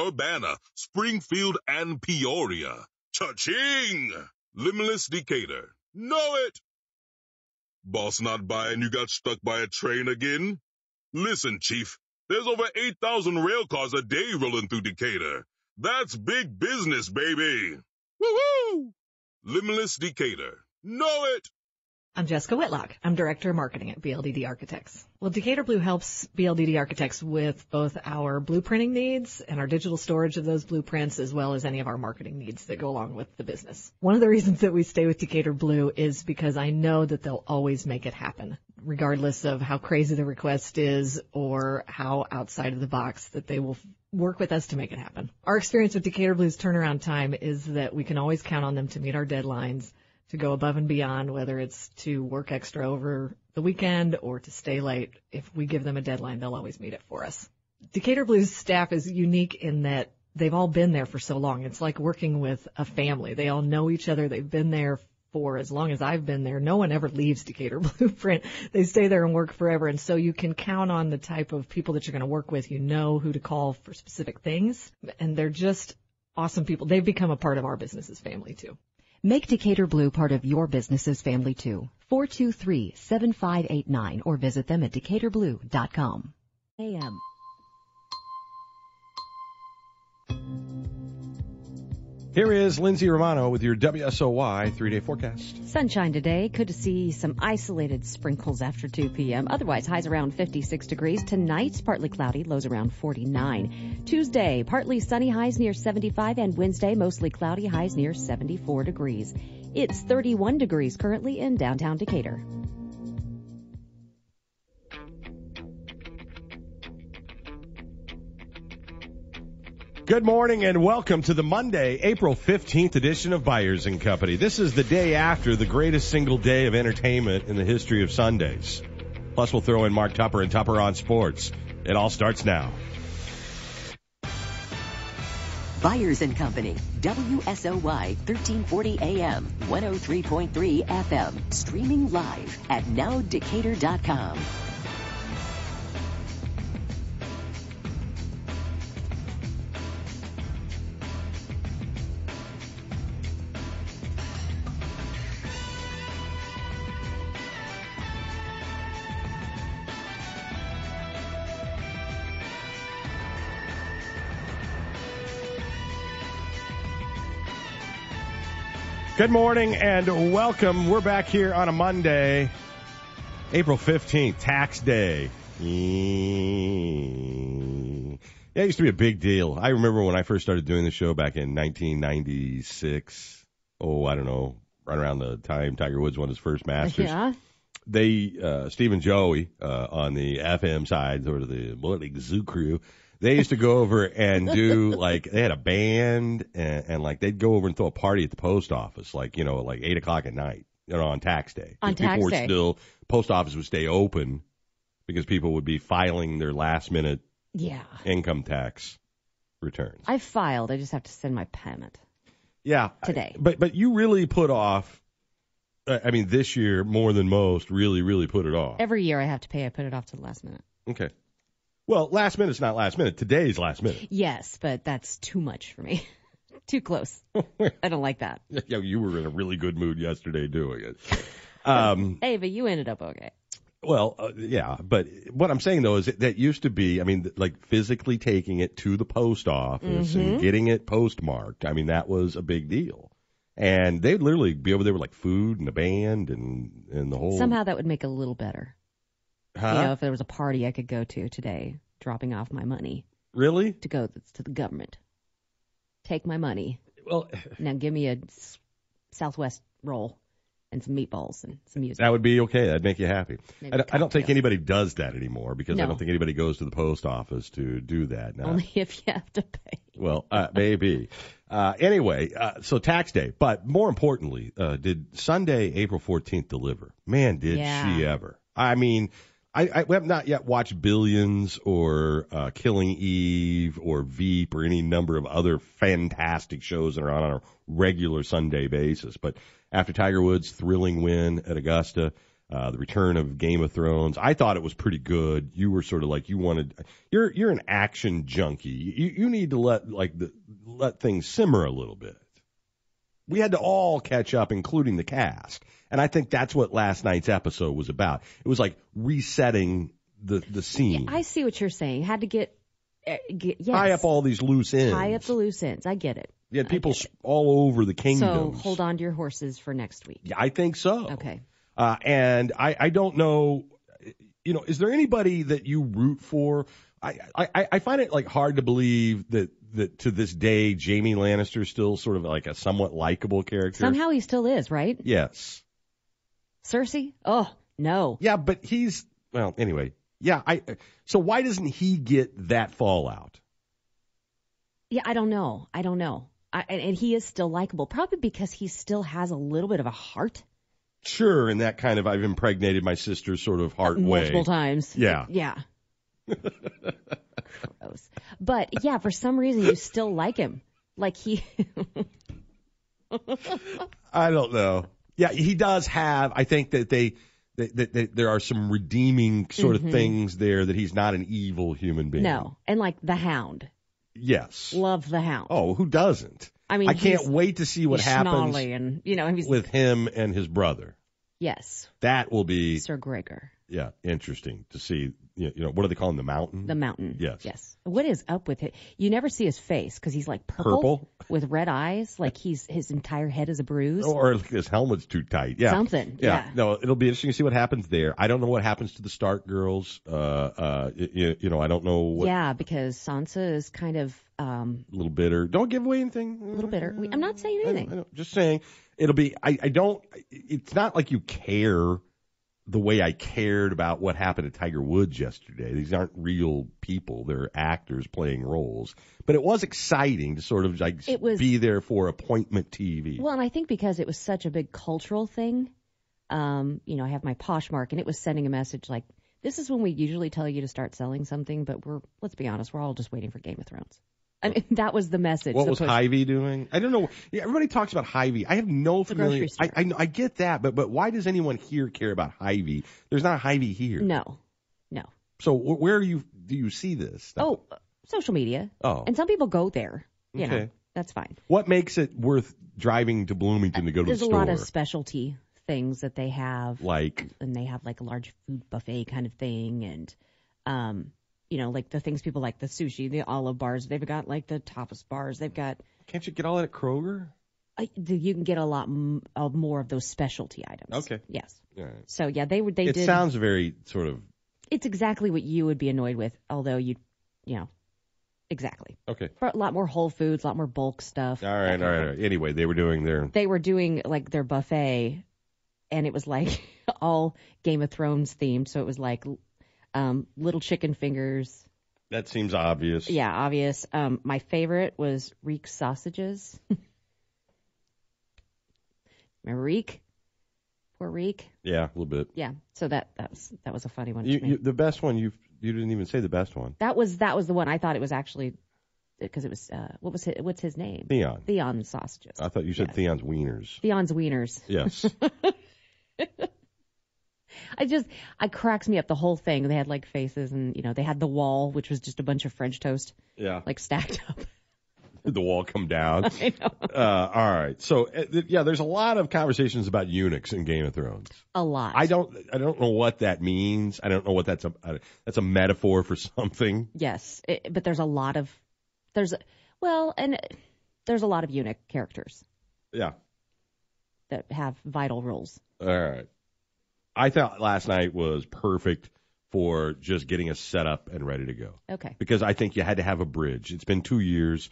Urbana, Springfield, and Peoria. Cha-ching! Limitless Decatur. Know it! Boss not buying, you got stuck by a train again? Listen, Chief, there's over 8,000 rail cars a day rolling through Decatur. That's big business, baby. Woo-hoo! Limitless Decatur. Know it! I'm Jessica Whitlock. I'm Director of Marketing at BLDD Architects. Well, Decatur Blue helps BLDD Architects with both our blueprinting needs and our digital storage of those blueprints, as well as any of our marketing needs that go along with the business. One of the reasons that we stay with Decatur Blue is because I know that they'll always make it happen, regardless of how crazy the request is or how outside of the box, that they will work with us to make it happen. Our experience with Decatur Blue's turnaround time is that we can always count on them to meet our deadlines, to go above and beyond, whether it's to work extra over the weekend or to stay late. If we give them a deadline, they'll always meet it for us. Decatur Blue's staff is unique in that they've all been there for so long. It's like working with a family. They all know each other. They've been there for as long as I've been there. No one ever leaves Decatur Blueprint. They stay there and work forever. And so you can count on the type of people that you're going to work with. You know who to call for specific things. And they're just awesome people. They've become a part of our business's family, too. Make Decatur Blue part of your business's family, too. 423-7589 or visit them at decaturblue.com. AM. Here is Lindsay Romano with your WSOY 3-day forecast. Sunshine today. Could see some isolated sprinkles after 2 p.m. Otherwise, highs around 56 degrees. Tonight, partly cloudy, lows around 49. Tuesday, partly sunny, highs near 75. And Wednesday, mostly cloudy, highs near 74 degrees. It's 31 degrees currently in downtown Decatur. Good morning and welcome to the Monday, April 15th edition of Byers & Company. This is the day after the greatest single day of entertainment in the history of Sundays. Plus, we'll throw in Mark Tupper and Tupper on Sports. It all starts now. Byers & Company, WSOY 1340 AM, 103.3 FM, streaming live at nowdecatur.com. Good morning and welcome. We're back here on a Monday, April 15th, tax day. Yeah, it used to be a big deal. I remember when I first started doing the show back in 1996. Oh, I don't know, right around the time Tiger Woods won his first Masters. Yeah. They, Steve and Joey, on the FM side, sort of the Morning Zoo crew, they used to go over and do, like, they had a band, and like, they'd go over and throw a party at the post office, like, 8 o'clock at night, on tax day. On tax before day. Still, post office would stay open because people would be filing their last-minute income tax returns. I filed. I just have to send my payment. Yeah. Today. But you really put off, this year, more than most, really put it off. Every year I have to pay. I put it off to the last minute. Okay. Well, last minute's not last minute. Today's last minute. Yes, but that's too much for me. Too close. I don't like that. Yeah, you were in a really good mood yesterday doing it. Hey, but you ended up okay. Well, yeah, but what I'm saying, though, is that used to be, like physically taking it to the post office and getting it postmarked. That was a big deal. And they'd literally be over there with, like, food and a band and the whole... Somehow that would make it a little better. Huh? If there was a party I could go to today, dropping off my money. Really? To go to the government. Take my money. Well, now give me a Southwest roll and some meatballs and some music. That would be okay. That'd make you happy. I don't think cocktail. anybody does that anymore because No. I don't think anybody goes to the post office to do that now. Only if you have to pay. Well, maybe. Anyway, so tax day. But more importantly, did Sunday, April 14th deliver? Man, did she ever. We have not yet watched Billions or Killing Eve or Veep or any number of other fantastic shows that are on a regular Sunday basis. But after Tiger Woods' thrilling win at Augusta, the return of Game of Thrones. I thought it was pretty good. You were sort of like you're an action junkie. You need to let things simmer a little bit. We had to all catch up, including the cast. And I think that's what last night's episode was about. It was like resetting the scene. Yeah, I see what you're saying. Had to get yes. Tie up all these loose ends. Tie up the loose ends. I get it. You had people all over the kingdom. So hold on to your horses for next week. Yeah, I think so. Okay. And I don't know, is there anybody that you root for? I find it like hard to believe that to this day, Jaime Lannister is still sort of like a somewhat likable character. Somehow he still is, right? Yes. Cersei? Oh, no. Yeah, but anyway. Yeah, so why doesn't he get that fallout? Yeah, I don't know. And he is still likable, probably because he still has a little bit of a heart. Sure, in that kind of I've impregnated my sister's sort of heart way. Multiple times. Yeah. Yeah. Gross. But yeah, for some reason you still like him. Like he I don't know. Yeah, he does have, I think that that there are some redeeming sort of things there, that he's not an evil human being. No. And like the Hound. Yes. Love the Hound. Oh, who doesn't? I mean, I can't wait to see what happens and, with him and his brother. Yes. That will be Sir Gregor. Yeah, interesting to see. What do they call him? The Mountain? The Mountain. Yes. Yes. What is up with it? You never see his face because he's like purple with red eyes. Like his entire head is a bruise. Or his helmet's too tight. Yeah. Something. Yeah. No, it'll be interesting to see what happens there. I don't know what happens to the Stark girls. I don't know what. Yeah, because Sansa is kind of a little bitter. Don't give away anything. A little bitter. I'm not saying anything. Just saying. It'll be. I don't. It's not like you care the way I cared about what happened to Tiger Woods yesterday. These aren't real people. They're actors playing roles. But it was exciting to sort of be there for appointment TV. Well, and I think because it was such a big cultural thing, I have my Poshmark, and it was sending a message like, this is when we usually tell you to start selling something, but let's be honest, we're all just waiting for Game of Thrones. I mean, that was the message. What was Hy-Vee doing? I don't know. Yeah, everybody talks about Hy-Vee. I have no familiar. I get that, but why does anyone here care about Hy-Vee? There's not a Hy-Vee here. No. So where do you see this stuff? Oh, social media. Oh. And some people go there. You know, that's fine. What makes it worth driving to Bloomington to go to the store? There's a lot of specialty things that they have. And they have like a large food buffet kind of thing, and like the things people like, the sushi, the olive bars. They've got like the tapas bars. They've got. Can't you get all that at Kroger? You can get a lot more of those specialty items. Okay. Yes. All right. So yeah, they did. It sounds very sort of. It's exactly what you would be annoyed with, although exactly. Okay. For a lot more Whole Foods, a lot more bulk stuff. All right. Anyway, they were doing like their buffet, and it was like all Game of Thrones themed. So it was like. Little chicken fingers. That seems obvious. Yeah, obvious. My favorite was Reek sausages. Remember Reek? Poor Reek. Yeah, a little bit. Yeah. So that was a funny one. The best one you didn't even say the best one. That was the one I thought it was actually because it was what's his name? Theon. Theon sausages. I thought you said Theon's wieners. Theon's wieners. Yes. I cracks me up the whole thing. They had like faces, and they had the wall, which was just a bunch of French toast. Yeah. Like stacked up. Did the wall come down? I know. All right. So there's a lot of conversations about eunuchs in Game of Thrones. A lot. I don't know what that means. I don't know what that's a metaphor for something. Yes, but there's a lot of there's a lot of eunuch characters. Yeah. That have vital roles. All right. I thought last night was perfect for just getting us set up and ready to go. Okay. Because I think you had to have a bridge. It's been 2 years.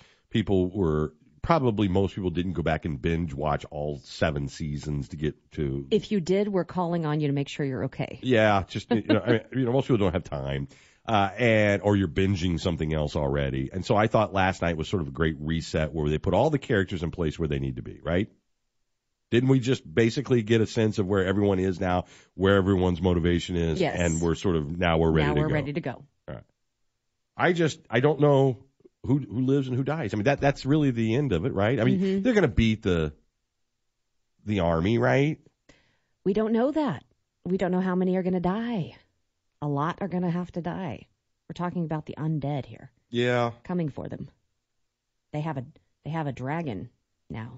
Most people didn't go back and binge watch all 7 seasons to get to. If you did, we're calling on you to make sure you're okay. Yeah, just most people don't have time, or you're binging something else already. And so I thought last night was sort of a great reset where they put all the characters in place where they need to be. Right. Didn't we just basically get a sense of where everyone is now, where everyone's motivation is, yes. And we're sort of we're ready to go. Now we're ready to go. All right. I don't know who lives and who dies. I mean that's really the end of it, right? I mean they're going to beat the army, right? We don't know that. we don't know how many are going to die. A lot are going to have to die. We're talking about the undead here. Yeah. Coming for them. They have a dragon now.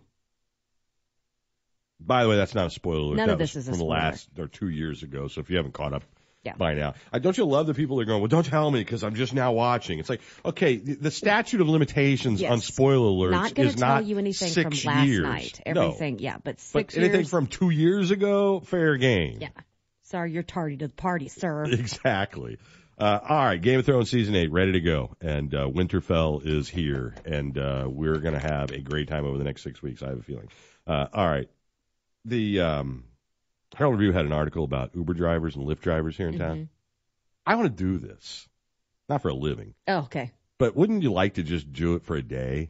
By the way, that's not a spoiler alert. None that of this was is a from spoiler. last or 2 years ago. So if you haven't caught up Yeah. by now, don't you love the people that are going, well, don't tell me because I'm just now watching. It's like, okay, the statute of limitations Yes. on spoiler alerts Not going is to tell not you anything 6 from last years. night. No. Everything, yeah, but But 6 years. anything from 2 years ago, fair game. Yeah. Sorry, you're tardy to the party, sir. Exactly. All right, Game of Thrones Season 8, ready to go. And Winterfell is here. And we're going to have a great time over the next 6 weeks, I have a feeling. All right. The Herald Review had an article about Uber drivers and Lyft drivers here in town. I want to do this. Not for a living. Oh, okay. But wouldn't you like to just do it for a day?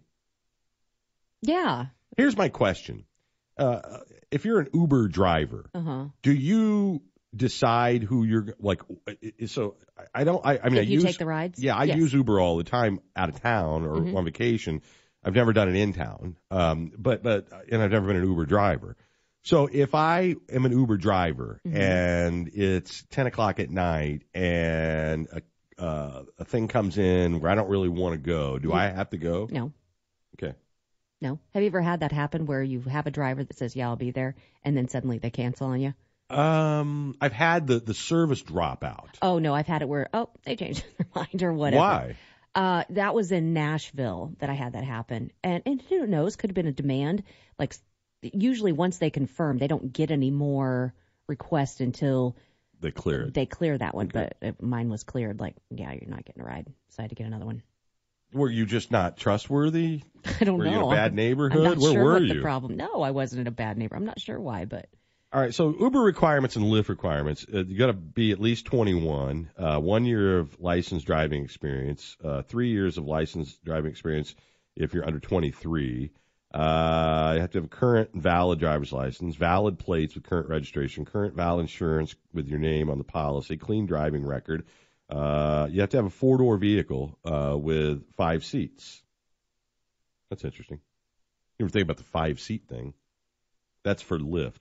Yeah. Here's my question. If you're an Uber driver, do you decide who you're like? So I don't. I mean, Did you take the rides? Yeah, I use Uber all the time out of town or on vacation. I've never done it in town, but and I've never been an Uber driver. So if I am an Uber driver and it's 10 o'clock at night and a thing comes in where I don't really want to go, do I have to go? No. Okay. No. Have you ever had that happen where you have a driver that says, yeah, I'll be there, and then suddenly they cancel on you? I've had the service drop out. Oh, no, I've had it where, they changed their mind or whatever. Why? That was in Nashville that I had that happen. And who knows, could have been a demand. Like, usually once they confirm, they don't get any more requests until they clear it. They clear that one, Okay. but mine was cleared. Like, yeah, you're not getting a ride, so I had to get another one. Were you just not trustworthy? I don't were know. Were you in a bad neighborhood? I'm not Where sure were what you? the problem. No, I wasn't in a bad neighborhood. I'm not sure why, but. All right, so Uber requirements and Lyft requirements. You got to be at least 21, 1 year of licensed driving experience, 3 years of licensed driving experience if you're under 23. You have to have a current and valid driver's license, valid plates with current registration, current valid insurance with your name on the policy, clean driving record. You have to have a 4-door vehicle with 5 seats. That's interesting. You ever think about the 5-seat thing? That's for Lyft.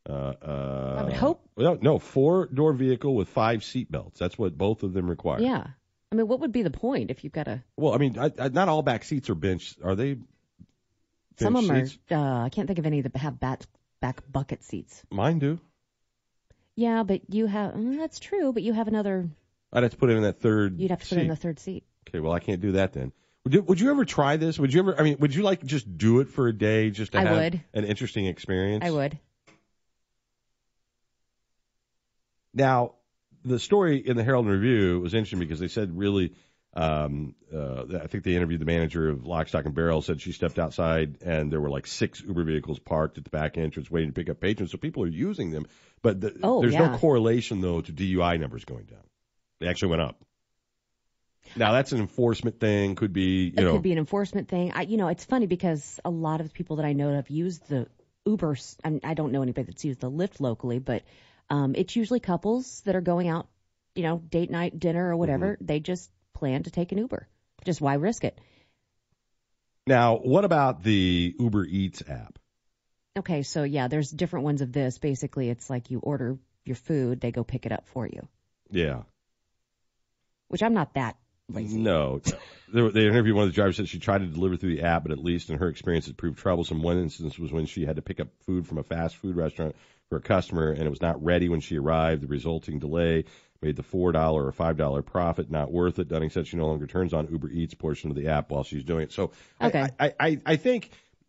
I would hope. Well, no, 4-door vehicle with 5 seat belts. That's what both of them require. Yeah. I mean, what would be the point if you've got a. Well, I mean, not all back seats are bench. Are they? Some of them seats? are. I can't think of any that have back bucket seats. Mine do. Yeah, but you have. That's true, but you have another. I'd have to put it in that third. You'd have to put it in the third seat. Okay, well, I can't do that then. Would you ever try this? Would you ever? I mean, would you like just do it for a day just to have would. an interesting experience? I would. Now, the story in the Herald and Review was interesting because they said really, I think they interviewed the manager of Lock, Stock, and Barrel, said she stepped outside and there were like 6 Uber vehicles parked at the back entrance waiting to pick up patrons. So people are using them. But there's no correlation, though, to DUI numbers going down. They actually went up. Now, that's an enforcement thing. Could be, It could be an enforcement thing. It's funny because a lot of the people that I know have used the Uber. I don't know anybody that's used the Lyft locally, but it's usually couples that are going out, date night, dinner, or whatever. They just plan to take an Uber. Just why risk it? Now, what about the Uber Eats app? Okay, so yeah, there's different ones of this. Basically, it's like you order your food, they go pick it up for you. Yeah. Which I'm not that lazy. No. They interviewed one of the drivers, said she tried to deliver through the app, but at least in her experience it proved troublesome. One instance was when she had to pick up food from a fast food restaurant for a customer, and it was not ready when she arrived. The resulting delay made the $4 or $5 profit not worth it. Dunning said she no longer turns on Uber Eats portion of the app while she's doing it. So okay. I think,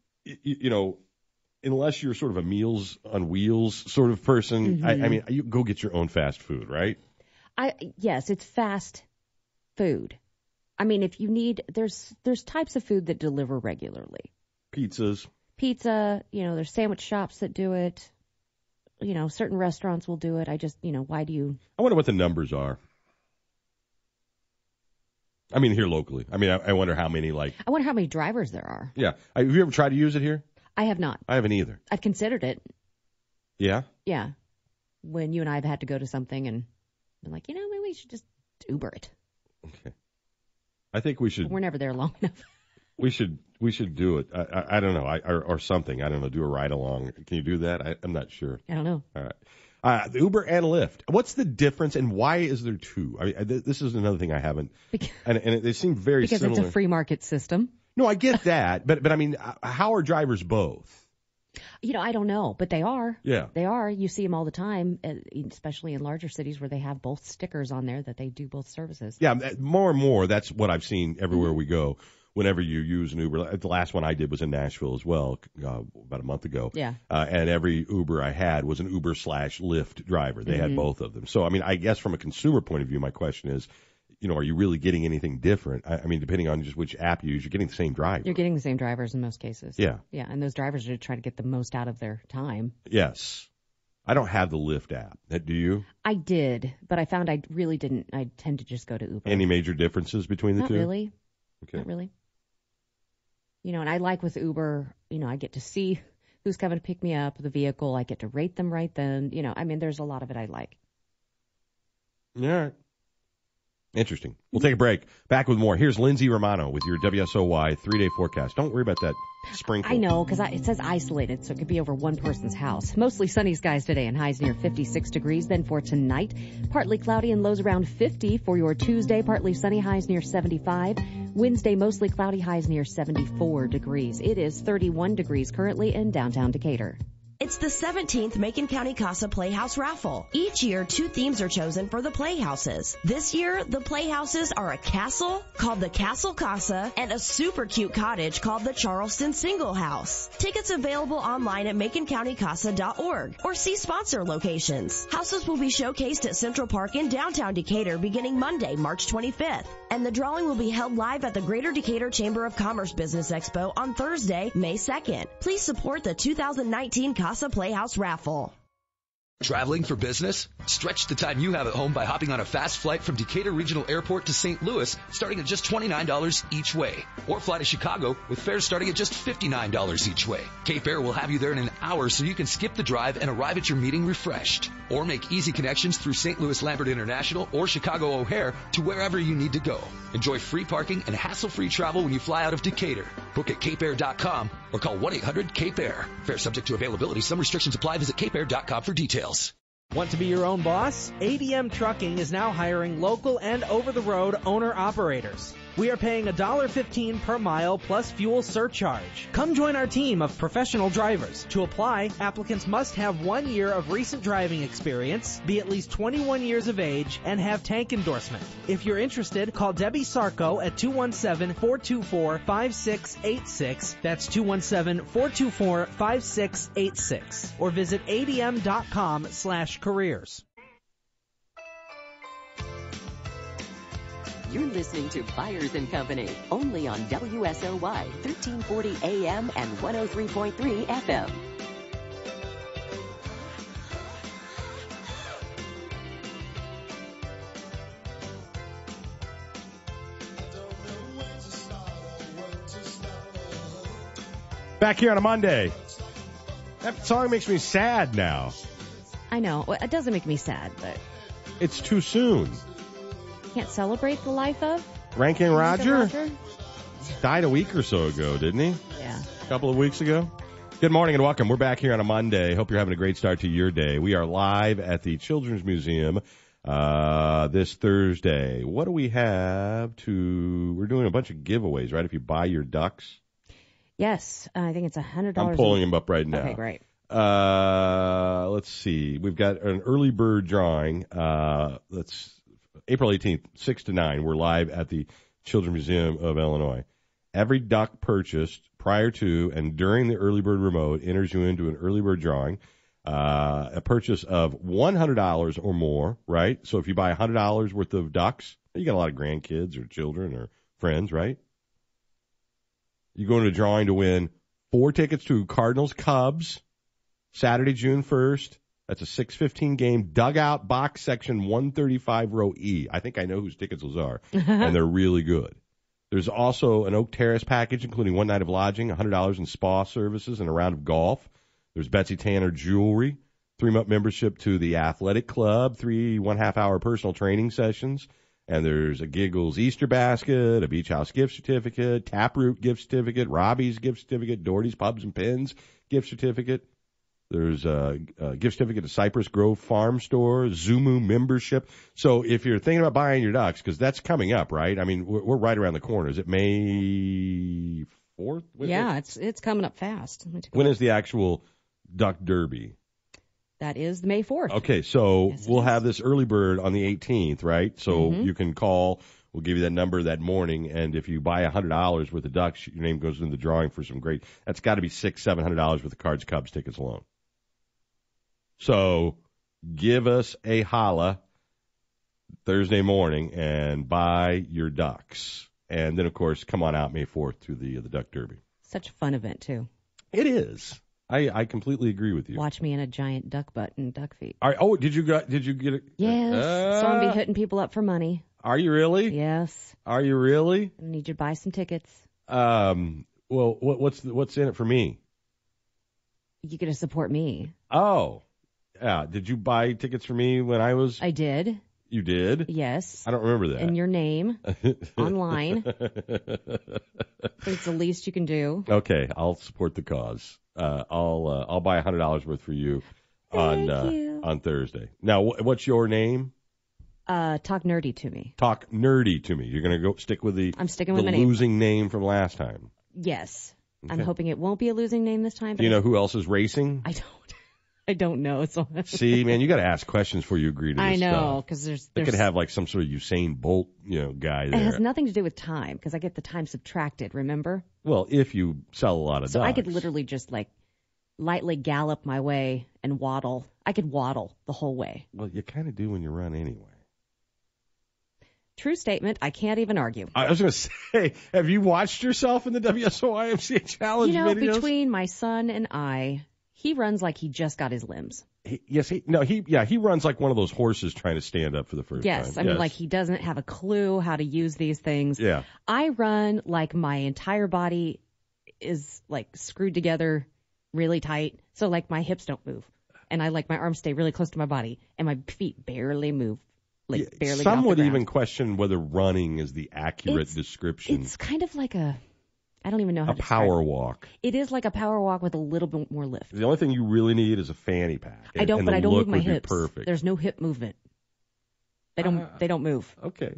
unless you're sort of a Meals on Wheels sort of person, I mean, you go get your own fast food, right? Yes, it's fast food. I mean, if you need, there's types of food that deliver regularly. Pizzas. Pizza, there's sandwich shops that do it. Certain restaurants will do it. I just, why do you? I wonder what the numbers are. I mean, here locally. I mean, I wonder how many, I wonder how many drivers there are. Yeah. Have you ever tried to use it here? I have not. I haven't either. I've considered it. Yeah? Yeah. When you and I have had to go to something and been like, maybe we should just Uber it. Okay. I think we should. We're never there long enough. We should do it. I don't know. Or something. I don't know. Do a ride along. Can you do that? I'm not sure. I don't know. All right. The Uber and Lyft. What's the difference, and why is there two? I mean, this is another thing I haven't. And they seem very similar. Because it's a free market system. No, I get that, but I mean, how are drivers both? I don't know, but they are. Yeah. They are. You see them all the time, especially in larger cities where they have both stickers on there that they do both services. Yeah, more and more, that's what I've seen everywhere we go. Whenever you use an Uber, the last one I did was in Nashville as well, about a month ago. Yeah. And every Uber I had was an Uber/Lyft driver. They had both of them. So, I mean, I guess from a consumer point of view, my question is, are you really getting anything different? I mean, depending on just which app you use, you're getting the same driver. You're getting the same drivers in most cases. Yeah. Yeah, and those drivers are trying to get the most out of their time. Yes. I don't have the Lyft app. Do you? I did, but I found I really didn't. I tend to just go to Uber. Any major differences between the Not two? really. Okay. Not really. And I like with Uber, I get to see who's coming to pick me up, the vehicle. I get to rate them right then. I mean, there's a lot of it I like. All right. Interesting. We'll take a break. Back with more. Here's Lindsay Romano with your WSOY 3-day forecast. Don't worry about that sprinkle. I know, because it says isolated, so it could be over one person's house. Mostly sunny skies today and highs near 56 degrees. Then for tonight, partly cloudy and lows around 50. For your Tuesday, partly sunny, highs near 75. Wednesday, mostly cloudy, highs near 74 degrees. It is 31 degrees currently in downtown Decatur. It's the 17th Macon County Casa Playhouse Raffle. Each year, 2 themes are chosen for the playhouses. This year, the playhouses are a castle called the Castle Casa and a super cute cottage called the Charleston Single House. Tickets available online at MaconCountyCasa.org or see sponsor locations. Houses will be showcased at Central Park in downtown Decatur beginning Monday, March 25th. And the drawing will be held live at the Greater Decatur Chamber of Commerce Business Expo on Thursday, May 2nd. Please support the 2019 Casa Playhouse Raffle. Traveling for business? Stretch the time you have at home by hopping on a fast flight from Decatur Regional Airport to St. Louis, starting at just $29 each way. Or fly to Chicago with fares starting at just $59 each way. Cape Air will have you there in an hour so you can skip the drive and arrive at your meeting refreshed. Or make easy connections through St. Louis Lambert International or Chicago O'Hare to wherever you need to go. Enjoy free parking and hassle-free travel when you fly out of Decatur. Book at capeair.com or call 1-800-CAPE-AIR. Fare subject to availability. Some restrictions apply. Visit capeair.com for details. Want to be your own boss? ADM Trucking is now hiring local and over-the-road owner-operators. We are paying $1.15 per mile plus fuel surcharge. Come join our team of professional drivers. To apply, applicants must have 1 year of recent driving experience, be at least 21 years of age, and have tank endorsement. If you're interested, call Debbie Sarko at 217-424-5686. That's 217-424-5686. Or visit adm.com/careers. You're listening to Byers & Company, only on WSOY 1340 AM and 103.3 FM. Back here on a Monday. That song makes me sad now. I know. Well, it doesn't make me sad, but It's too soon. can't celebrate the life of Rankin Roger Roger? died a week or so ago, didn't he? Yeah. A couple of weeks ago. Good morning and welcome. We're back here on a Monday. Hope you're having a great start to your day. We are live at the Children's Museum this Thursday. What do we have we're doing a bunch of giveaways, right? If you buy your ducks. Yes, I think it's $100. I'm pulling them up right now. Okay, great. Let's see. We've got an early bird drawing. That's April 18th, 6 to 9. We're live at the Children's Museum of Illinois. Every duck purchased prior to and during the early bird remote enters you into an early bird drawing. A purchase of $100 or more, right? So if you buy $100 worth of ducks, you got a lot of grandkids or children or friends, right? You go into a drawing to win 4 tickets to Cardinals Cubs, Saturday, June 1st. That's a 6:15 game, dugout box section 135 row E. I think I know whose tickets those are, and they're really good. There's also an Oak Terrace package, including 1 night of lodging, $100 in spa services, and a round of golf. There's Betsy Tanner jewelry, 3-month membership to the athletic club, 3 1/2-hour personal training sessions, and there's a Giggles Easter basket, a Beach House gift certificate, Taproot gift certificate, Robbie's gift certificate, Doherty's Pubs and Pins gift certificate. There's a gift certificate to Cypress Grove Farm Store, Zumu membership. So if you're thinking about buying your ducks, because that's coming up, right? I mean, we're right around the corner. Is it May 4th? Yeah, it's coming up fast. When is the actual Duck Derby? That is May 4th. Okay, so Yes, we'll have this early bird on the 18th, right? So you can call. We'll give you that number that morning, and if you buy $100 worth of ducks, your name goes in the drawing for some great. That's got to be $600-700 worth of Cards Cubs tickets alone. So give us a holla Thursday morning and buy your ducks, and then of course come on out May 4th to the Duck Derby. Such a fun event too. It is. I completely agree with you. Watch me in a giant duck butt and duck feet. Did you get it? Yes. So I'm gonna be hitting people up for money. Are you really? Yes. Are you really? I need you to buy some tickets. Well, what's in it for me? You get to support me. Oh, yeah. Did you buy tickets for me when I was? I did. You did? Yes. I don't remember that. In your name, online. I think it's the least you can do. Okay, I'll support the cause. I'll buy $100 worth for you on Thursday. Now, what's your name? Talk nerdy to me. Talk nerdy to me. You're gonna go stick with the. I'm sticking with my name. Losing name from last time. Yes. Okay. I'm hoping it won't be a losing name this time. Do you know who else is racing? I don't know. So See, man, you got to ask questions before you agree to this I know, stuff. because They could have like some sort of Usain Bolt, guy there. It has nothing to do with time, because I get the time subtracted, remember? Well, if you sell a lot of So ducks. I could literally just lightly gallop my way and waddle. I could waddle the whole way. Well, you kind of do when you run anyway. True statement. I can't even argue. I was going to say, have you watched yourself in the WSOYMCA Challenge videos? Between my son and I, he runs like he just got his limbs. He runs like one of those horses trying to stand up for the first time. Yes, I mean, like he doesn't have a clue how to use these things. Yeah. I run like my entire body is like screwed together really tight, so like my hips don't move, and I like my arms stay really close to my body, and my feet barely move. Barely. Some get off the would ground. even question whether running is the accurate description. It's kind of like I don't even know how a to power describe it. walk. It is like a power walk with a little bit more lift. The only thing you really need is a fanny pack. I don't the move look my would be hips. Perfect. There's no hip movement. They don't move. Okay.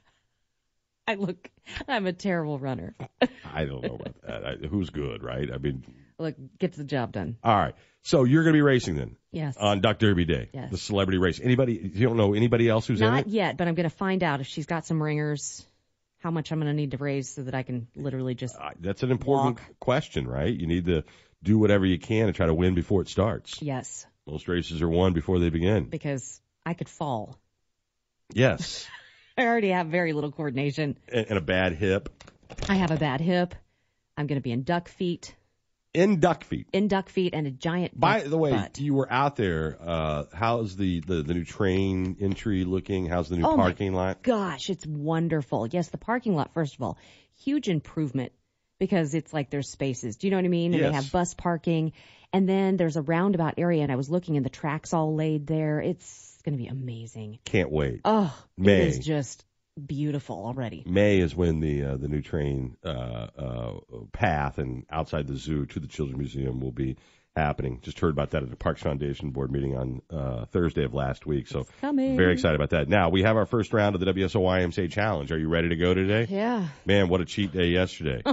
I'm a terrible runner. I don't know about that. Who's good, right? I mean, Look, gets the job done. all right. So you're going to be racing then? Yes. On Duck Derby Day? Yes. The celebrity race. You don't know anybody else who's in it? Not yet, but I'm going to find out if she's got some ringers, how much I'm going to need to raise so that I can literally just That's an important question, right? You need to do whatever you can to try to win before it starts. Yes. Most races are won before they begin. Because I could fall. Yes. I already have very little coordination. And a bad hip. I have a bad hip. I'm going to be in duck feet. In duck feet. In duck feet and a giant By duck the way, butt. you were out there. How's the new train entry looking? How's the new parking lot? Gosh, it's wonderful. Yes, the parking lot, first of all, huge improvement because it's like there's spaces. Do you know what I mean? And Yes. they have bus parking. And then there's a roundabout area, and I was looking, and the track's all laid there. It's going to be amazing. Can't wait. Oh, May. It is just beautiful already. May is when the new train path and outside the zoo to the Children's Museum will be happening. Just heard about that at the Parks Foundation board meeting on Thursday of last week. So coming. Very excited about that. Now, we have our first round of the WSOYMCA Challenge. Are you ready to go today? Yeah. Man, what a cheat day yesterday.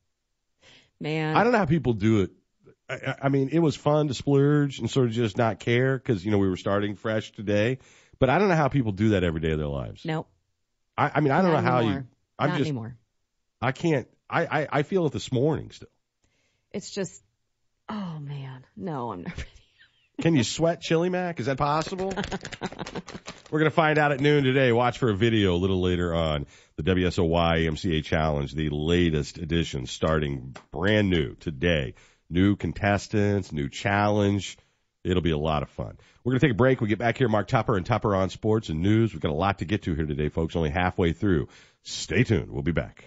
Man. I don't know how people do it. I mean, it was fun to splurge and sort of just not care because, we were starting fresh today. But I don't know how people do that every day of their lives. Nope. I mean, I don't know how anymore. I'm Not just, anymore. I can't, I feel it this morning still. It's just, oh, man. No, I'm not ready. Can you sweat Chili Mac? Is that possible? We're going to find out at noon today. Watch for a video a little later on. The WSOYMCA Challenge, the latest edition, starting brand new today. New contestants, new challenge. It'll be a lot of fun. We're going to take a break. We'll get back here. Mark Tupper and Tupper on Sports and News. We've got a lot to get to here today, folks. Only halfway through. Stay tuned. We'll be back.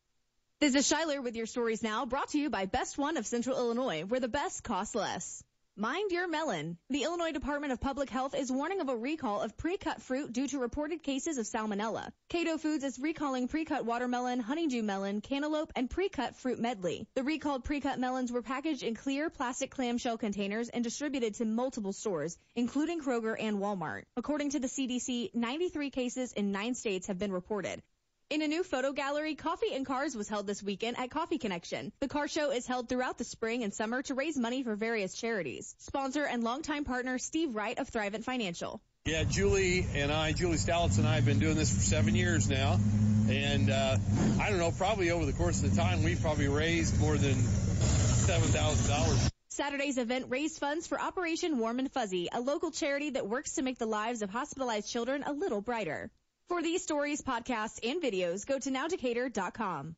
This is Shyler with your stories now, brought to you by Best One of Central Illinois, where the best costs less. Mind your melon. The Illinois Department of Public Health is warning of a recall of pre-cut fruit due to reported cases of salmonella. Cato Foods is recalling pre-cut watermelon, honeydew melon, cantaloupe, and pre-cut fruit medley. The recalled pre-cut melons were packaged in clear plastic clamshell containers and distributed to multiple stores, including Kroger and Walmart. According to the CDC, 93 cases in 9 states have been reported. In a new photo gallery, Coffee and Cars was held this weekend at Coffee Connection. The car show is held throughout the spring and summer to raise money for various charities. Sponsor and longtime partner Steve Wright of Thrivent Financial. Yeah, Julie Stalitz and I have been doing this for 7 years now. And I don't know, probably over the course of the time, we've probably raised more than $7,000. Saturday's event raised funds for Operation Warm and Fuzzy, a local charity that works to make the lives of hospitalized children a little brighter. For these stories, podcasts, and videos, go to nowdecatur.com.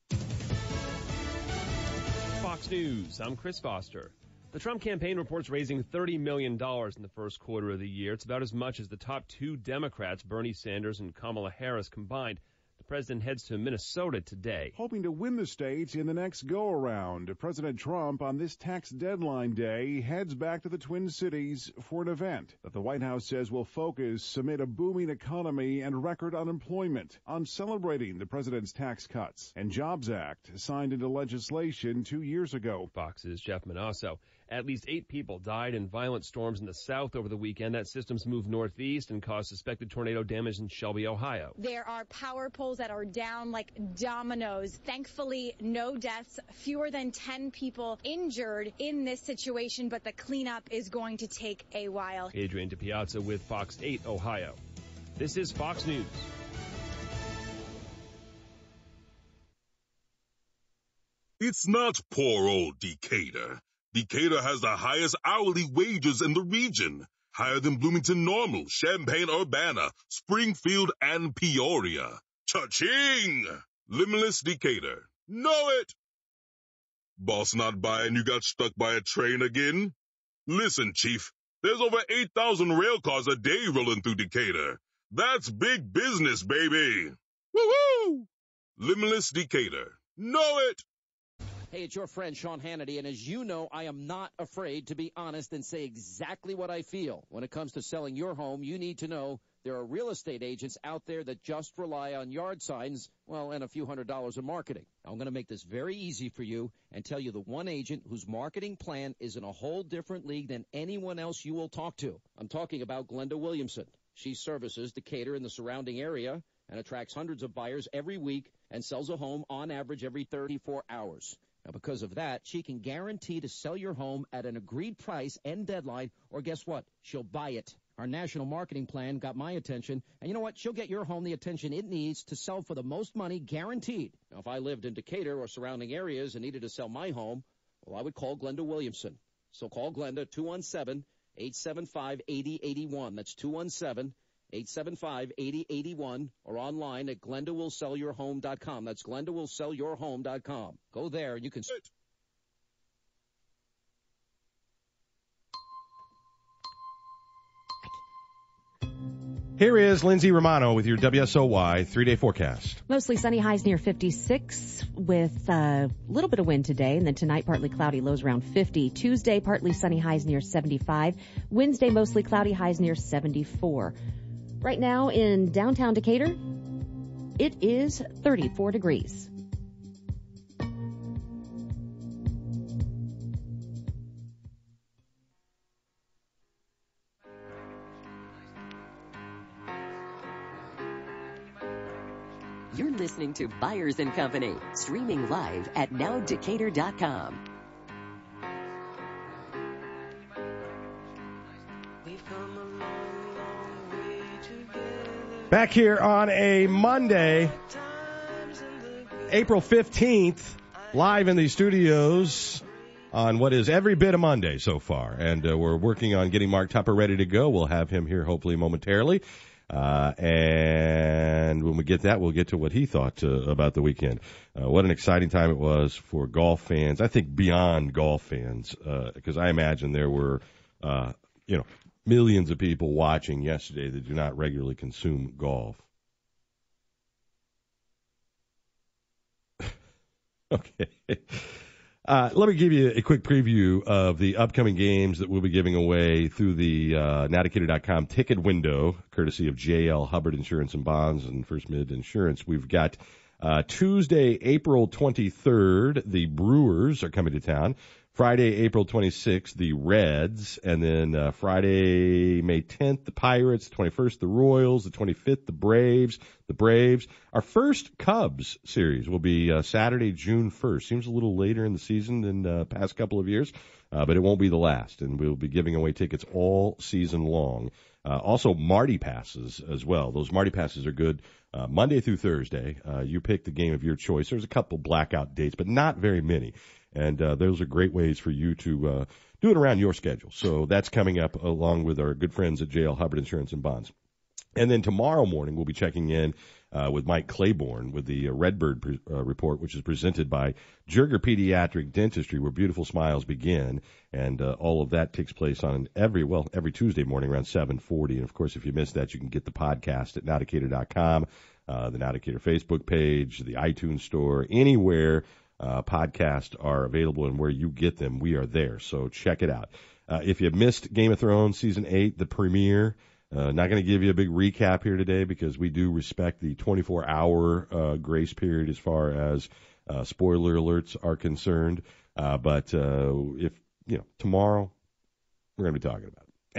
Fox News, I'm Chris Foster. The Trump campaign reports raising $30 million in the first quarter of the year. It's about as much as the top 2 Democrats, Bernie Sanders and Kamala Harris, combined. The president heads to Minnesota today. Hoping to win the state in the next go-around, President Trump, on this tax deadline day, heads back to the Twin Cities for an event that the White House says will focus amid a booming economy and record unemployment on celebrating the president's tax cuts and Jobs Act signed into legislation 2 years ago. Fox's Jeff Manasso. At least 8 people died in violent storms in the south over the weekend. That system's moved northeast and caused suspected tornado damage in Shelby, Ohio. There are power poles that are down like dominoes. Thankfully, no deaths, fewer than 10 people injured in this situation, but the cleanup is going to take a while. Adrian DiPiazza with Fox 8 Ohio. This is Fox News. It's not poor old Decatur. Decatur has the highest hourly wages in the region, higher than Bloomington Normal, Champaign-Urbana, Springfield, and Peoria. Cha-ching! Limitless Decatur. Know it! Boss not by and you got stuck by a train again? Listen, Chief, there's over 8,000 rail cars a day rolling through Decatur. That's big business, baby. Woo-hoo! Limitless Decatur. Know it! Hey, it's your friend Sean Hannity, and as you know, I am not afraid to be honest and say exactly what I feel. When it comes to selling your home, you need to know there are real estate agents out there that just rely on yard signs, well, and a few $100s of marketing. I'm going to make this very easy for you and tell you the one agent whose marketing plan is in a whole different league than anyone else you will talk to. I'm talking about Glenda Williamson. She services Decatur and the surrounding area and attracts hundreds of buyers every week and sells a home on average every 34 hours. Now, because of that, she can guarantee to sell your home at an agreed price and deadline, or guess what? She'll buy it. Our national marketing plan got my attention, and you know what? She'll get your home the attention it needs to sell for the most money, guaranteed. Now, if I lived in Decatur or surrounding areas and needed to sell my home, well, I would call Glenda Williamson. So call Glenda, 217-875-8081. That's 217-875-8081, or online at GlendaWillSellYourHome.com. That's GlendaWillSellYourHome.com. Go there and you can... Here is Lindsay Romano with your WSOY 3-day forecast. Mostly sunny, highs near 56 with a little bit of wind today. And then tonight, partly cloudy, lows around 50. Tuesday, partly sunny, highs near 75. Wednesday, mostly cloudy, highs near 74. Right now in downtown Decatur, it is 34 degrees. You're listening to Byers & Company, streaming live at nowdecatur.com. Back here on a Monday, April 15th, live in the studios on what is every bit of Monday so far. And we're working on getting Mark Tupper ready to go. We'll have him here hopefully momentarily. And when we get that, we'll get to what he thought about the weekend. What an exciting time it was for golf fans. I think beyond golf fans, because I imagine there were, millions of people watching yesterday that do not regularly consume golf. Okay. Let me give you a quick preview of the upcoming games that we'll be giving away through the nowdecatur.com ticket window, courtesy of JL Hubbard Insurance and Bonds and First Mid Insurance. We've got Tuesday, April 23rd, the Brewers are coming to town. Friday, April 26th, the Reds. And then Friday, May 10th, the Pirates. The 21st, the Royals. The 25th, the Braves. The Braves. Our first Cubs series will be Saturday, June 1st. Seems a little later in the season than past couple of years, but it won't be the last. And we'll be giving away tickets all season long. Also, Marty Passes as well. Those Marty Passes are good Monday through Thursday. You pick the game of your choice. There's a couple blackout dates, but not very many. And those are great ways for you to do it around your schedule. So that's coming up along with our good friends at JL Hubbard Insurance and Bonds. And then tomorrow morning, we'll be checking in with Mike Claiborne with the Redbird report, which is presented by Jerger Pediatric Dentistry, where beautiful smiles begin. And all of that takes place on every Tuesday morning around 7:40. And, of course, if you missed that, you can get the podcast at nowdecatur.com, the Now Decatur Facebook page, the iTunes store, anywhere podcasts are available, and where you get them, we are there. So check it out. If you missed Game of Thrones Season 8, the premiere, not going to give you a big recap here today because we do respect the 24-hour grace period as far as spoiler alerts are concerned. But if tomorrow, we're going to be talking about it.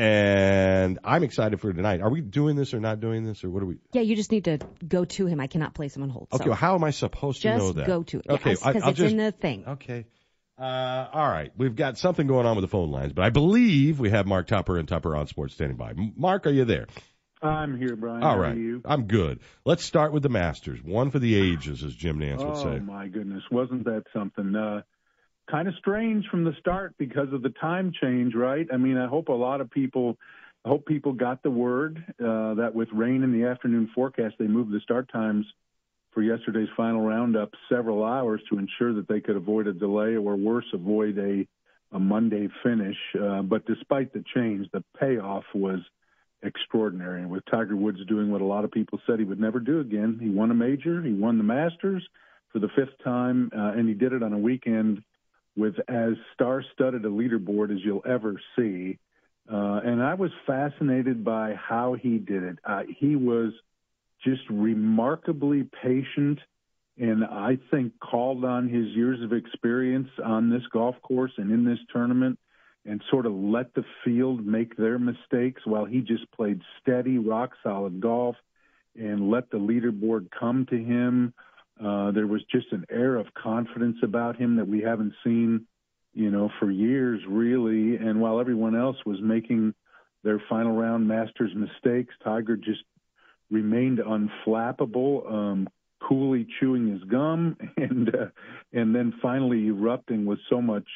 And I'm excited for tonight. Are we doing this or not doing this, or what are we? Yeah, you just need to go to him. I cannot place him on hold. Okay, so. well, how am I supposed to know that? Just go to it. Okay, because it's in the thing. Okay. All right. We've got something going on with the phone lines, but I believe we have Mark Tupper and Tupper on Sports standing by. Mark, are you there? I'm here, Brian. All How right. are you? I'm good. Let's start with the Masters. One for the ages, as Jim Nance would say. Oh, my goodness. Wasn't that something? Kind of strange from the start because of the time change, right? I mean, I hope people got the word that with rain in the afternoon forecast, they moved the start times for yesterday's final roundup several hours to ensure that they could avoid a delay or worse, avoid a Monday finish. But despite the change, the payoff was extraordinary. With Tiger Woods doing what a lot of people said he would never do again. He won a major. He won the Masters for the fifth time, and he did it on a weekend with as star-studded a leaderboard as you'll ever see. And I was fascinated by how he did it. He was just remarkably patient, and I think called on his years of experience on this golf course and in this tournament and sort of let the field make their mistakes while he just played steady, rock-solid golf and let the leaderboard come to him. There was just an air of confidence about him that we haven't seen, for years, really. And while everyone else was making their final round Masters mistakes, Tiger just remained unflappable, coolly chewing his gum, and then finally erupting with so much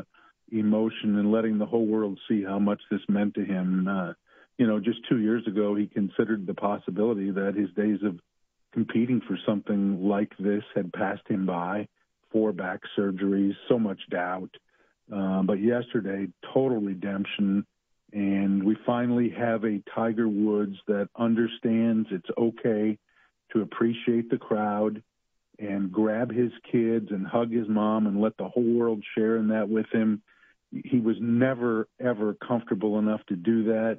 emotion and letting the whole world see how much this meant to him. Just 2 years ago, he considered the possibility that his days of competing for something like this had passed him by. 4 back surgeries, so much doubt. But yesterday, total redemption. And we finally have a Tiger Woods that understands it's okay to appreciate the crowd and grab his kids and hug his mom and let the whole world share in that with him. He was never, ever comfortable enough to do that.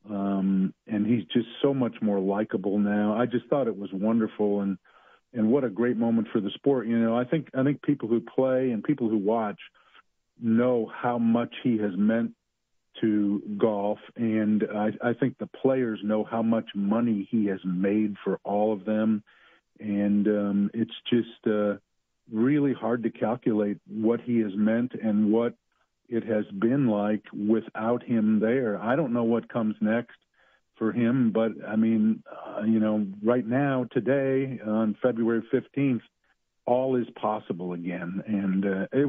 And he's just so much more likable now. I just thought it was wonderful, and what a great moment for the sport. I think people who play and people who watch know how much he has meant to golf, and I think the players know how much money he has made for all of them, and it's just really hard to calculate what he has meant and what it has been like without him there. I don't know what comes next for him, but I mean, right now, today, on February 15th, all is possible again. And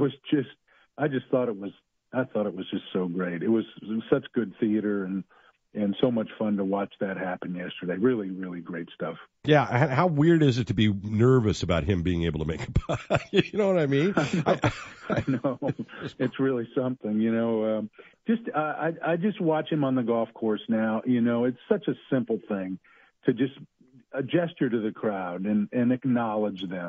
I thought it was just so great. It was such good theater and so much fun to watch that happen yesterday. Really, really great stuff. Yeah, how weird is it to be nervous about him being able to make a putt? You know what I mean? I know. It's really something, I just watch him on the golf course now. It's such a simple thing to just a gesture to the crowd and acknowledge them.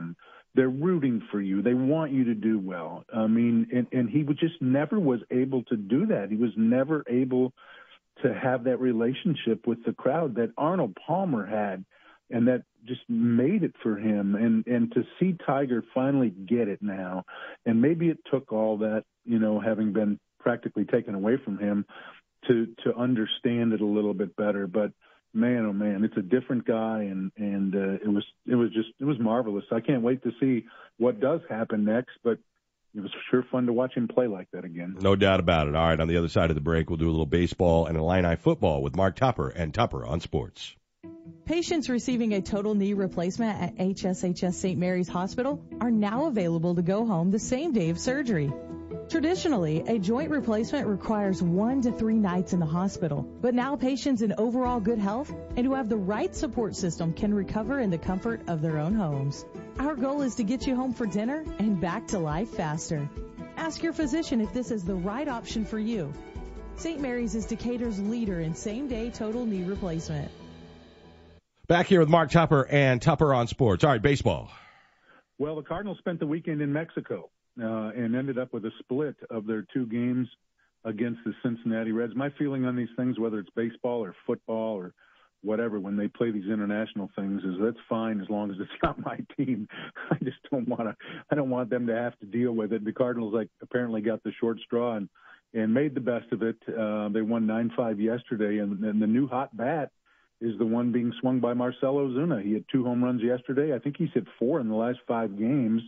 they're rooting for you. They want you to do well. I mean, and he just never was able to do that. He was never able to have that relationship with the crowd that Arnold Palmer had, and that just made it for him. And to see Tiger finally get it now, and maybe it took all that, having been practically taken away from him, to understand it a little bit better. But man, oh man, it's a different guy, and it was marvelous. I can't wait to see what does happen next, but it was sure fun to watch him play like that again. No doubt about it. All right, on the other side of the break, we'll do a little baseball and Illini football with Mark Tupper and Tupper on Sports. Patients receiving a total knee replacement at HSHS St. Mary's Hospital are now available to go home the same day of surgery. Traditionally, a joint replacement requires 1 to 3 nights in the hospital, but now patients in overall good health and who have the right support system can recover in the comfort of their own homes. Our goal is to get you home for dinner and back to life faster. Ask your physician if this is the right option for you. St. Mary's is Decatur's leader in same-day total knee replacement. Back here with Mark Tupper and Tupper on Sports. All right, baseball. Well, the Cardinals spent the weekend in Mexico. And ended up with a split of their 2 games against the Cincinnati Reds. My feeling on these things, whether it's baseball or football or whatever, when they play these international things, is that's fine as long as it's not my team. I just don't want them to have to deal with it. The Cardinals apparently got the short straw and made the best of it. They won 9-5 yesterday, and the new hot bat is the one being swung by Marcell Ozuna. He had 2 home runs yesterday. I think he's hit 4 in the last 5 games.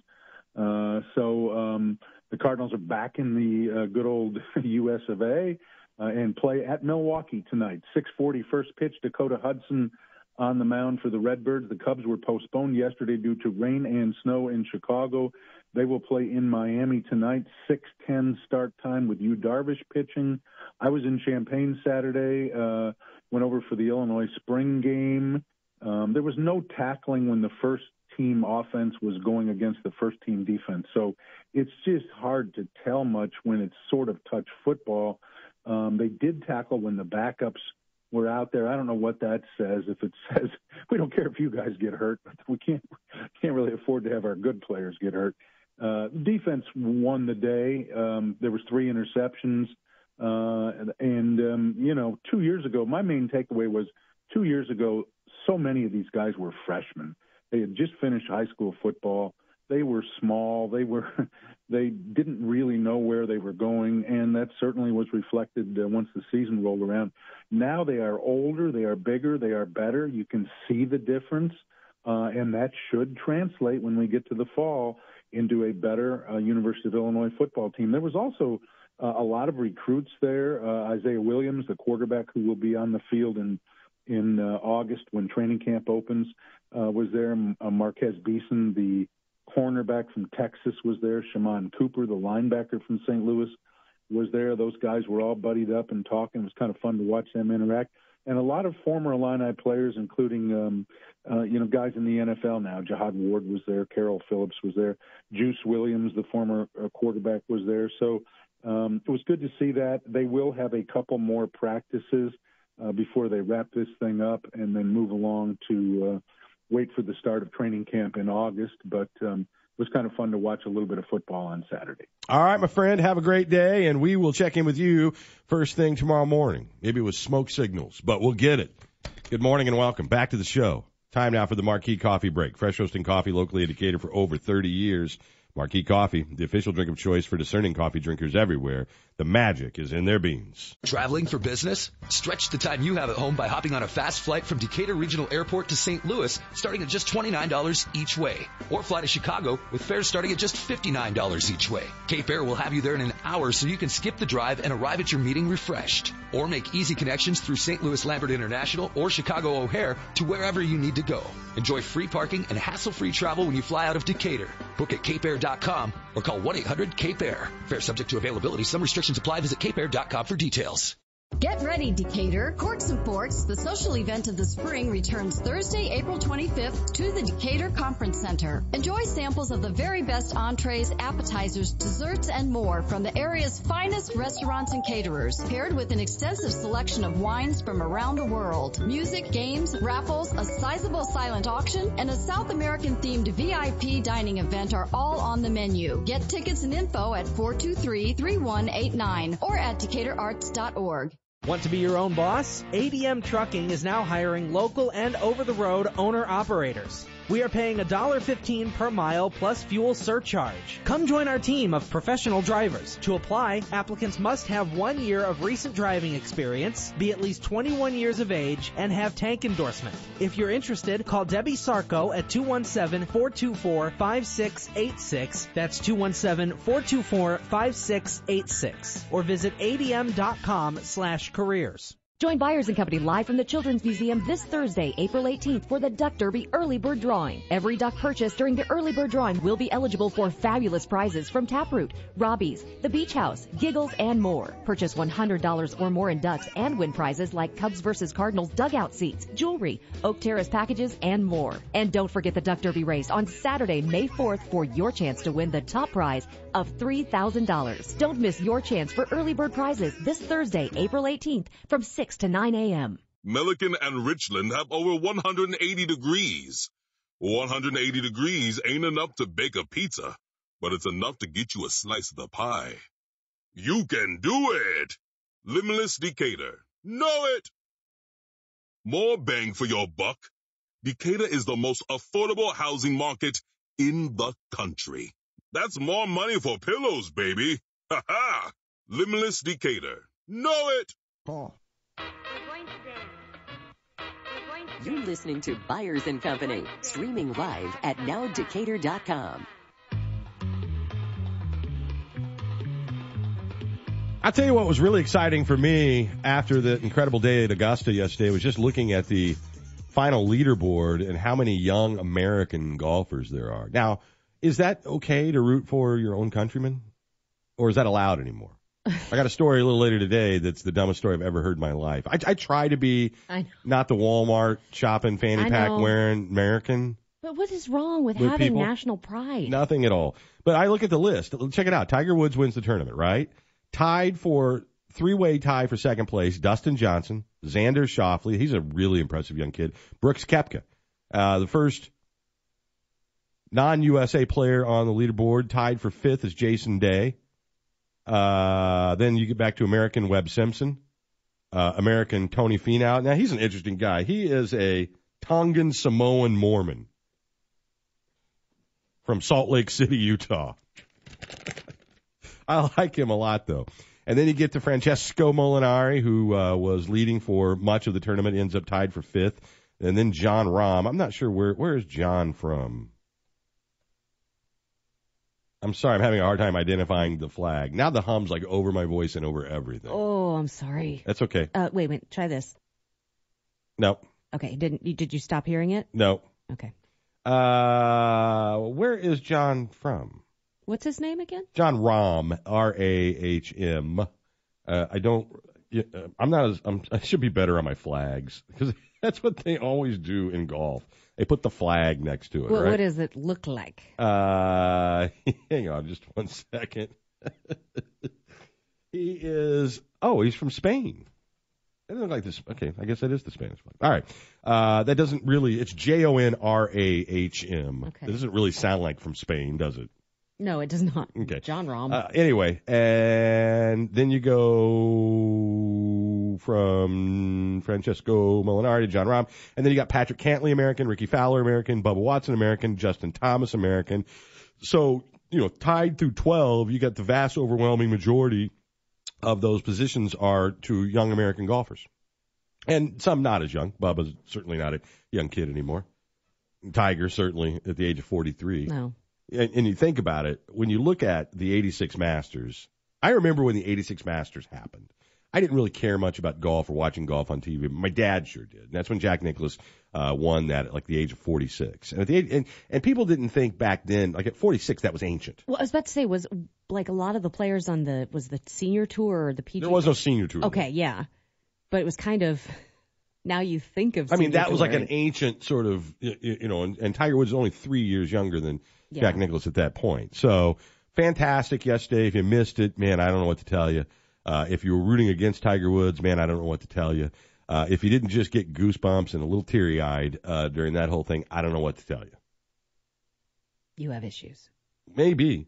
So the Cardinals are back in the good old U.S. of A. And play at Milwaukee tonight. 6:40 first pitch, Dakota Hudson on the mound for the Redbirds. The Cubs were postponed yesterday due to rain and snow in Chicago. They will play in Miami tonight, 6:10 start time with Yu Darvish pitching. I was in Champaign Saturday, went over for the Illinois spring game. There was no tackling when the first team offense was going against the first team defense. So it's just hard to tell much when it's sort of touch football. They did tackle when the backups were out there. I don't know what that says. If it says we don't care if you guys get hurt, but we can't really afford to have our good players get hurt. Defense won the day. There was 3 interceptions. 2 years ago, my main takeaway was 2 years ago, so many of these guys were freshmen. They had just finished high school football. They were small. They didn't really know where they were going, and that certainly was reflected once the season rolled around. Now they are older, they are bigger, they are better. You can see the difference, and that should translate when we get to the fall into a better University of Illinois football team. There was also a lot of recruits there. Isaiah Williams, the quarterback who will be on the field in August when training camp opens, was there. Marquez Beeson, the cornerback from Texas, was there. Shaman Cooper, the linebacker from St. Louis, was there. Those guys were all buddied up and talking. It was kind of fun to watch them interact. And a lot of former Illini players, including, guys in the NFL now. Jihad Ward was there. Carroll Phillips was there. Juice Williams, the former quarterback, was there. So it was good to see that. They will have a couple more practices before they wrap this thing up and then move along to wait for the start of training camp in August. But it was kind of fun to watch a little bit of football on Saturday. All right, my friend, have a great day, and we will check in with you first thing tomorrow morning. Maybe with smoke signals, but we'll get it. Good morning and welcome back to the show. Time now for the Marquee Coffee Break. Fresh roasting coffee locally in Decatur for over 30 years. Marquee Coffee, the official drink of choice for discerning coffee drinkers everywhere. The magic is in their beans. Traveling for business? Stretch the time you have at home by hopping on a fast flight from Decatur Regional Airport to St. Louis, starting at just $29 each way. Or fly to Chicago with fares starting at just $59 each way. Cape Air will have you there in an hour so you can skip the drive and arrive at your meeting refreshed. Or make easy connections through St. Louis Lambert International or Chicago O'Hare to wherever you need to go. Enjoy free parking and hassle-free travel when you fly out of Decatur. Book at capeair.com or call 1-800-CAPE-AIR. Fare subject to availability. Some restrictions apply. Visit capeair.com for details. Get ready, Decatur. Courts and Forks, the social event of the spring, returns Thursday, April 25th to the Decatur Conference Center. Enjoy samples of the very best entrees, appetizers, desserts, and more from the area's finest restaurants and caterers, paired with an extensive selection of wines from around the world. Music, games, raffles, a sizable silent auction, and a South American-themed VIP dining event are all on the menu. Get tickets and info at 423-3189 or at DecaturArts.org. Want to be your own boss? ADM Trucking is now hiring local and over-the-road owner-operators. We are paying $1.15 per mile plus fuel surcharge. Come join our team of professional drivers. To apply, applicants must have 1 year of recent driving experience, be at least 21 years of age, and have tank endorsement. If you're interested, call Debbie Sarko at 217-424-5686. That's 217-424-5686. Or visit adm.com/careers. Join Byers & Company live from the Children's Museum this Thursday, April 18th for the Duck Derby Early Bird Drawing. Every duck purchased during the Early Bird Drawing will be eligible for fabulous prizes from Taproot, Robbie's, The Beach House, Giggles, and more. Purchase $100 or more in ducks and win prizes like Cubs vs. Cardinals dugout seats, jewelry, Oak Terrace packages, and more. And don't forget the Duck Derby race on Saturday, May 4th for your chance to win the top prize of $3,000. Don't miss your chance for early bird prizes this Thursday, April 18th from 6 to 9 a.m. Milliken and Richland have over 180 degrees. 180 degrees ain't enough to bake a pizza, but it's enough to get you a slice of the pie. You can do it! Limitless Decatur. Know it! More bang for your buck. Decatur is the most affordable housing market in the country. That's more money for pillows, baby. Ha ha! Limitless Decatur. Know it! Paul. You're listening to Byers & Company, streaming live at nowdecatur.com. I'll tell you what was really exciting for me after the incredible day at Augusta yesterday was just looking at the final leaderboard and how many young American golfers there are. Now, is that okay to root for your own countrymen? Or is that allowed anymore? I got a story a little later today that's the dumbest story I've ever heard in my life. I try to be not the Walmart shopping fanny pack wearing American. But what is wrong with having people? national pride? Nothing at all. But I look at the list. Check it out. Tiger Woods wins the tournament, right? Tied for three-way tie for second place, Dustin Johnson, Xander Schauffele. He's a really impressive young kid. Brooks Koepka, the first non-USA player on the leaderboard, tied for fifth is Jason Day. Then you get back to American Webb Simpson, American Tony Finau. Now, he's an interesting guy. He is a Tongan Samoan Mormon from Salt Lake City, Utah. I like him a lot, though. And then you get to Francesco Molinari, who was leading for much of the tournament, ends up tied for fifth. And then John Rahm. I'm not sure where is John from. I'm sorry, I'm having a hard time identifying the flag. Now the hum's like over my voice and over everything. Oh, I'm sorry. That's okay. Wait, try this. No. Okay, did you stop hearing it? No. Okay. Where is John from? What's his name again? John Rahm, R-A-H-M. I should be better on my flags because that's what they always do in golf. They put the flag next to it, right? What does it look like? Hang on just 1 second. He's from Spain. That doesn't look like this. Okay, I guess that is the Spanish flag. All right. That doesn't really, it's Jonrahm. Okay. It doesn't really sound like from Spain, does it? No, it does not. Okay. John Rahm. Anyway, and then you go from Francesco Molinari to John Rahm, and then you got Patrick Cantlay, American, Ricky Fowler, American, Bubba Watson, American, Justin Thomas, American. So, tied through 12, you got the vast overwhelming majority of those positions are to young American golfers. And some not as young. Bubba's certainly not a young kid anymore. Tiger certainly at the age of 43. No. And you think about it, when you look at the 86 Masters, I remember when the 86 Masters happened. I didn't really care much about golf or watching golf on TV, but my dad sure did. And that's when Jack Nicklaus won that at like the age of 46. And at the age, and people didn't think back then, like at 46, that was ancient. Well, I was about to say, was like a lot of the players on was the senior tour or the PGA? There was no senior tour. Okay, yeah. but it was kind of, now you think of I mean, that was like senior an ancient sort of, and Tiger Woods is only 3 years younger than Jack Nicklaus at that point. So fantastic yesterday. If you missed it, man, I don't know what to tell you. If you were rooting against Tiger Woods, man, I don't know what to tell you. If you didn't just get goosebumps and a little teary-eyed during that whole thing, I don't know what to tell you. You have issues. Maybe.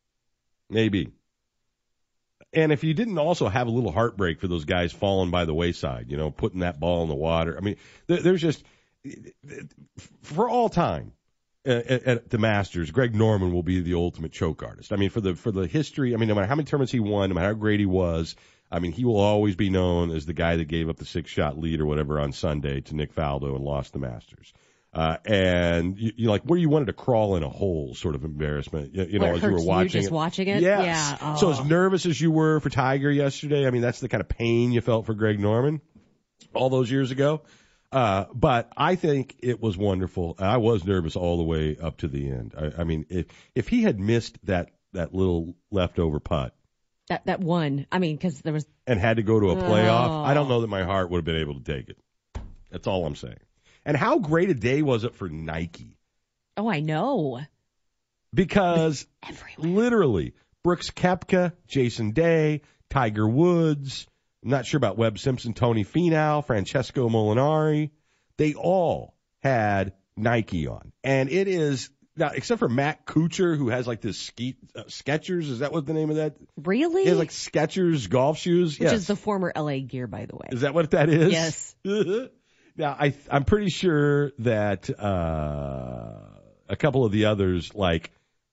And if you didn't also have a little heartbreak for those guys falling by the wayside, putting that ball in the water. I mean, there's just, for all time at the Masters, Greg Norman will be the ultimate choke artist. I mean, for the history, I mean, no matter how many tournaments he won, no matter how great he was, I mean, he will always be known as the guy that gave up the 6-shot lead or whatever on Sunday to Nick Faldo and lost the Masters. And you like where you wanted to crawl in a hole sort of embarrassment, as you were watching just watching it. Yes. Yeah. Oh. So as nervous as you were for Tiger yesterday, I mean, that's the kind of pain you felt for Greg Norman all those years ago. But I think it was wonderful. I was nervous all the way up to the end. I mean, if he had missed that little leftover putt, that one, I mean, because there was, and had to go to a playoff, I don't know that my heart would have been able to take it. That's all I'm saying. And how great a day was it for Nike? Oh, I know. Because literally, Brooks Koepka, Jason Day, Tiger Woods, I'm not sure about Webb Simpson, Tony Finau, Francesco Molinari, they all had Nike on. And it is, now, except for Matt Kuchar, who has like this Skechers, is that what the name of that? Really? He has like Skechers golf shoes. Which is the former LA Gear, by the way. Is that what that is? Yes. Now, I'm pretty sure that a couple of the others, like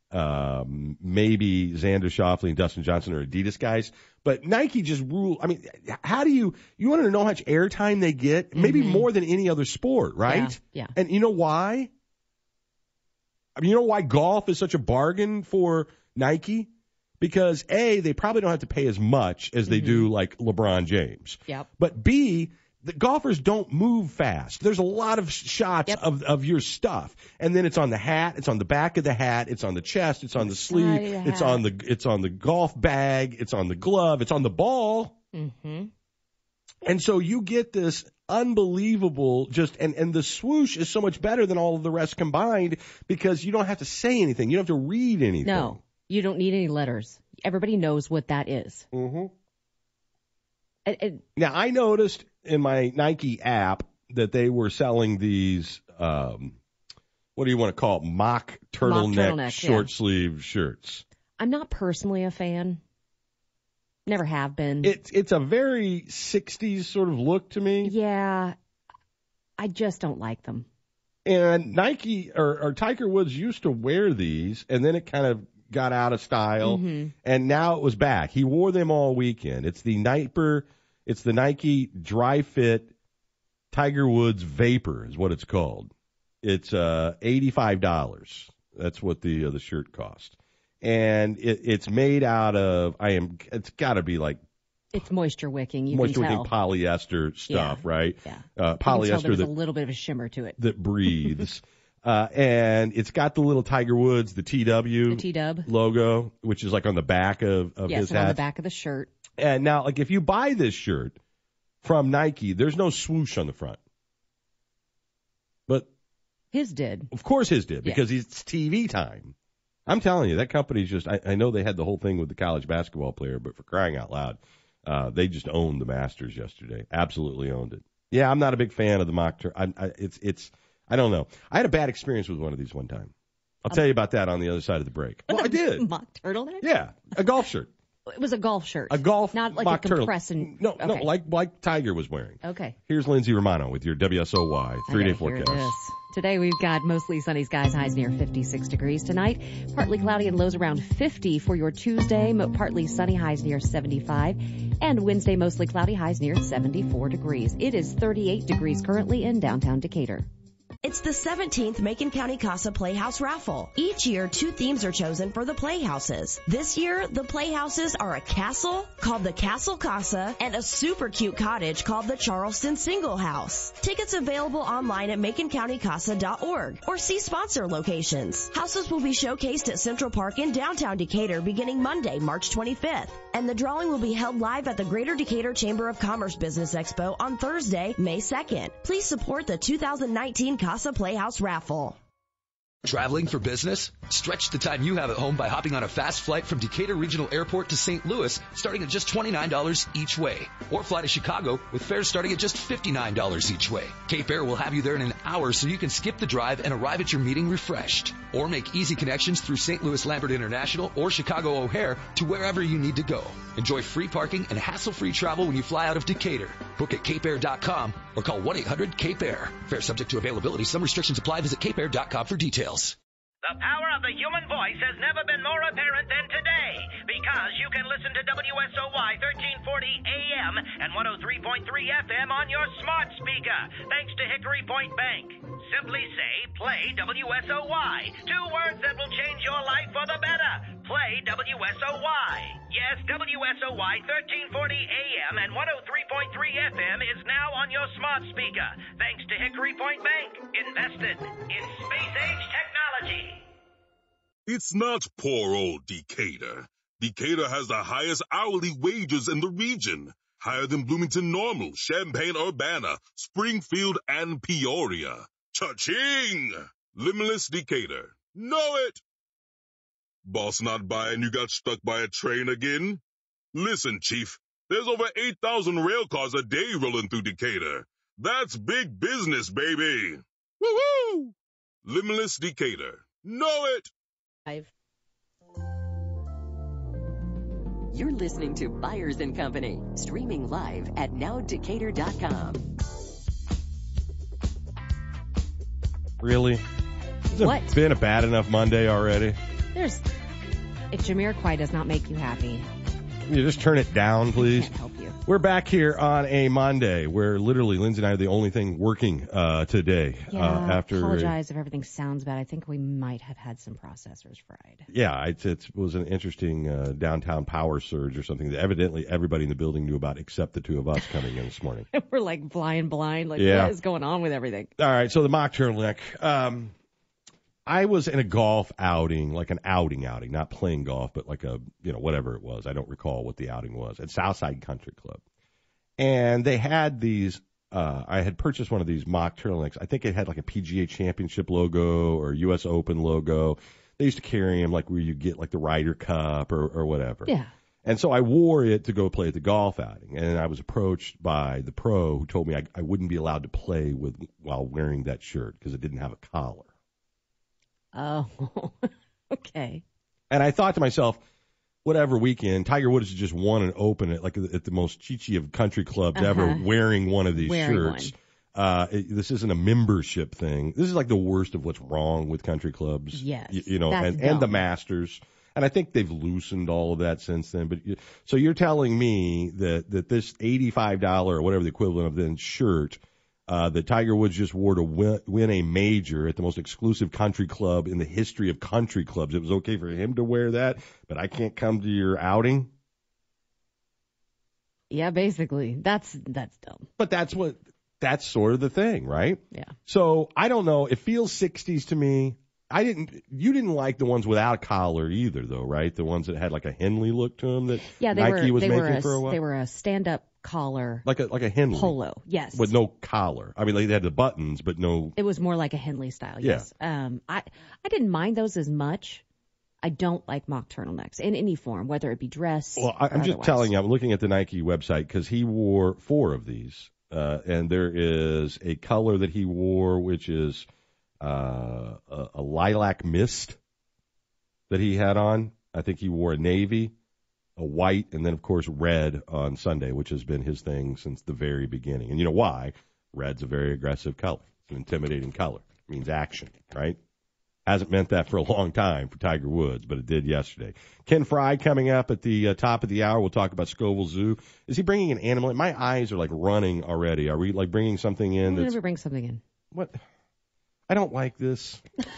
maybe Xander Schauffele and Dustin Johnson, are Adidas guys. But Nike just rule. I mean, how do you want to know how much airtime they get? Maybe more than any other sport, right? Yeah. And you know why? I mean, you know why golf is such a bargain for Nike? Because A, they probably don't have to pay as much as they do like LeBron James. Yep. But B, the golfers don't move fast. There's a lot of shots of your stuff. And then it's on the hat, it's on the back of the hat, it's on the chest, it's on the sleeve, it's on the golf bag, it's on the glove, it's on the ball. Mm-hmm. And so you get this unbelievable and the swoosh is so much better than all of the rest combined because you don't have to say anything. You don't have to read anything. No, you don't need any letters. Everybody knows what that is. Mm-hmm. Now, I noticed in my Nike app that they were selling these, what do you want to call it? Mock turtleneck short sleeve shirts. I'm not personally a fan. Never have been. It's a very 60s sort of look to me. Yeah. I just don't like them. And Nike or Tiger Woods used to wear these, and then it kind of got out of style, and now it was back. He wore them all weekend. It's the Nike Dry Fit Tiger Woods Vapor is what it's called. It's $85. That's what the shirt cost. And it's made out of it's got to be like it's moisture wicking. You moisture can tell. wicking polyester stuff, right? Yeah. Polyester there's a little bit of a shimmer to it that breathes. And it's got the little Tiger Woods, the TW logo, which is like on the back of his hat. On the back of the shirt. And now, like if you buy this shirt from Nike, there's no swoosh on the front. But his did. Of course his did, because it's TV time. I'm telling you, that company's just, I know they had the whole thing with the college basketball player, but for crying out loud, they just owned the Masters yesterday. Absolutely owned it. Yeah, I'm not a big fan of the mock I don't know. I had a bad experience with one of these one time. I'll tell you about that on the other side of the break. Well, I did. Mock turtleneck? Yeah, a golf shirt. It was a golf shirt. Not like mock a compressing. No, like Tiger was wearing. Okay. Here's Lindsay Romano with your WSOY 3-day forecast. Today we've got mostly sunny skies, highs near 56 degrees tonight. Partly cloudy and lows around 50 for your Tuesday. Partly sunny, highs near 75. And Wednesday mostly cloudy, highs near 74 degrees. It is 38 degrees currently in downtown Decatur. It's the 17th Macon County Casa Playhouse Raffle. Each year, 2 themes are chosen for the playhouses. This year, the playhouses are a castle called the Castle Casa and a super cute cottage called the Charleston Single House. Tickets available online at MaconCountyCasa.org or see sponsor locations. Houses will be showcased at Central Park in downtown Decatur beginning Monday, March 25th. And the drawing will be held live at the Greater Decatur Chamber of Commerce Business Expo on Thursday, May 2nd. Please support the 2019 Casa Playhouse Raffle. Traveling for business? Stretch the time you have at home by hopping on a fast flight from Decatur Regional Airport to St. Louis, starting at just $29 each way. Or fly to Chicago with fares starting at just $59 each way. Cape Air will have you there in an hour so you can skip the drive and arrive at your meeting refreshed. Or make easy connections through St. Louis Lambert International or Chicago O'Hare to wherever you need to go. Enjoy free parking and hassle-free travel when you fly out of Decatur. Book at capeair.com or call 1-800-CAPE-AIR. Fare subject to availability. Some restrictions apply. Visit capeair.com for details. The power of the human voice has never been more apparent than today, because you can listen to WSOY 1340 AM and 103.3 FM on your smart speaker, thanks to Hickory Point Bank. Simply say, play WSOY. 2 words that will change your life for the better. Play WSOY. Yes, WSOY 1340 AM and 103.3 FM is now on your smart speaker, thanks to Hickory Point Bank. Invested in space-age technology. It's not poor old Decatur. Decatur has the highest hourly wages in the region, higher than Bloomington Normal, Champaign-Urbana, Springfield, and Peoria. Cha-ching! Limitless Decatur. Know it! Boss not by and you got stuck by a train again? Listen, Chief, there's over 8,000 rail cars a day rolling through Decatur. That's big business, baby. Woohoo! Limitless Decatur. Know it! You're listening to Buyers and Company, streaming live at nowdecatur.com. Really? Has it been a bad enough Monday already? If Jamiroquai does not make you happy, Can you just turn it down, please? I can't help you. We're back here on a Monday where literally Lindsay and I are the only thing working today. I apologize if everything sounds bad. I think we might have had some processors fried. Yeah, it was an interesting downtown power surge or something that evidently everybody in the building knew about except the 2 of us coming in this morning. We're like flying blind. What is going on with everything? All right, so the mock turtleneck. I was in a golf outing, like an outing, not playing golf, but like a, whatever it was. I don't recall what the outing was, at Southside Country Club. And they had these, I had purchased one of these mock turtlenecks. I think it had like a PGA Championship logo or US Open logo. They used to carry them like where you get like the Ryder Cup or whatever. Yeah. And so I wore it to go play at the golf outing. And I was approached by the pro who told me I wouldn't be allowed to play while wearing that shirt because it didn't have a collar. Oh, okay. And I thought to myself, whatever weekend, Tiger Woods has just won an Open at the most chichi of country clubs ever, wearing one of these shirts. This isn't a membership thing. This is like the worst of what's wrong with country clubs. Yes, and the Masters. And I think they've loosened all of that since then. But so you're telling me that this $85 or whatever the equivalent of then shirt that Tiger Woods just wore to win a major at the most exclusive country club in the history of country clubs. It was okay for him to wear that, but I can't come to your outing? Yeah, basically. That's dumb. But that's sort of the thing, right? Yeah. So I don't know. It feels 60s to me. You didn't like the ones without a collar either, though, right? The ones that had like a Henley look to them that Nike was making for a while. They were a stand-up collar, like a Henley polo, yes, with no collar. I mean, they had the buttons, but no. It was more like a Henley style, yes. Yeah. I didn't mind those as much. I don't like mock turtlenecks in any form, whether it be dress. Well, I'm just telling you. I'm looking at the Nike website because he wore 4 of these, and there is a color that he wore which is a lilac mist that he had on. I think he wore a navy, a white, and then, of course, red on Sunday, which has been his thing since the very beginning. And you know why? Red's a very aggressive color. It's an intimidating color. It means action, right? Hasn't meant that for a long time for Tiger Woods, but it did yesterday. Ken Fry coming up at the top of the hour. We'll talk about Scoville Zoo. Is he bringing an animal? My eyes are like running already. Are we like bringing something in? We'll never bring something in. What? I don't like this.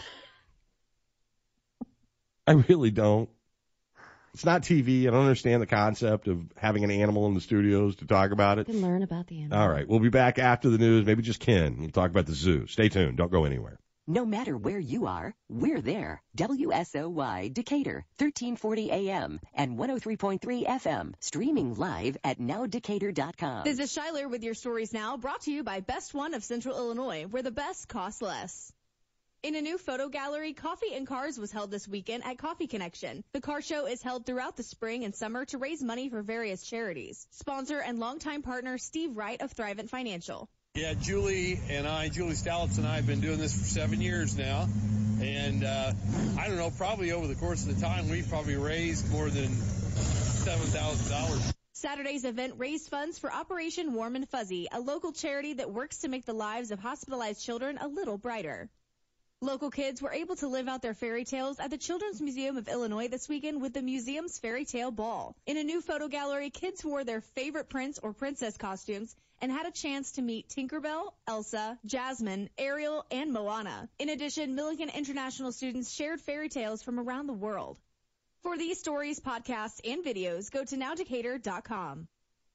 I really don't. It's not TV. I don't understand the concept of having an animal in the studios to talk about it. You can learn about the animal. All right. We'll be back after the news. Maybe just Ken. We'll talk about the zoo. Stay tuned. Don't go anywhere. No matter where you are, we're there. WSOY Decatur, 1340 AM and 103.3 FM. Streaming live at nowdecatur.com. This is Shyler with your stories now, brought to you by Best One of Central Illinois, where the best costs less. In a new photo gallery, Coffee and Cars was held this weekend at Coffee Connection. The car show is held throughout the spring and summer to raise money for various charities. Sponsor and longtime partner Steve Wright of Thrivent Financial. Yeah, Julie Stalitz and I have been doing this for 7 years now. And I don't know, probably over the course of the time, we've probably raised more than $7,000. Saturday's event raised funds for Operation Warm and Fuzzy, a local charity that works to make the lives of hospitalized children a little brighter. Local kids were able to live out their fairy tales at the Children's Museum of Illinois this weekend with the museum's Fairy Tale Ball. In a new photo gallery, kids wore their favorite prince or princess costumes and had a chance to meet Tinkerbell, Elsa, Jasmine, Ariel, and Moana. In addition, Milligan International students shared fairy tales from around the world. For these stories, podcasts, and videos, go to nowdecatur.com.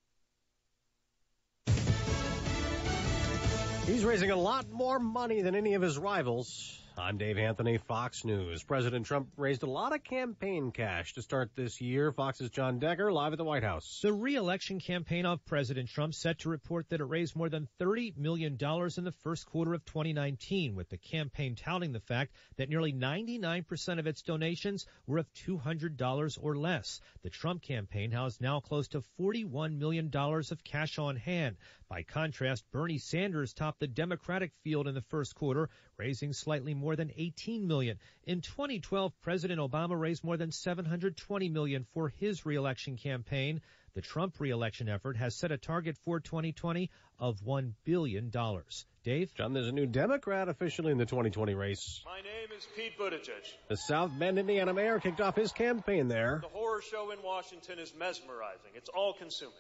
He's raising a lot more money than any of his rivals. I'm Dave Anthony, Fox News. President Trump raised a lot of campaign cash to start this year. Fox's John Decker live at the White House. The re-election campaign of President Trump set to report that it raised more than $30 million in the first quarter of 2019, with the campaign touting the fact that nearly 99% of its donations were of $200 or less. The Trump campaign has now close to $41 million of cash on hand. By contrast, Bernie Sanders topped the Democratic field in the first quarter, raising slightly more than $18 million. In 2012, President Obama raised more than $720 million for his re-election campaign. The Trump re-election effort has set a target for 2020 of $1 billion. Dave? John, there's a new Democrat officially in the 2020 race. My name is Pete Buttigieg. The South Bend, Indiana mayor kicked off his campaign there. The horror show in Washington is mesmerizing. It's all-consuming.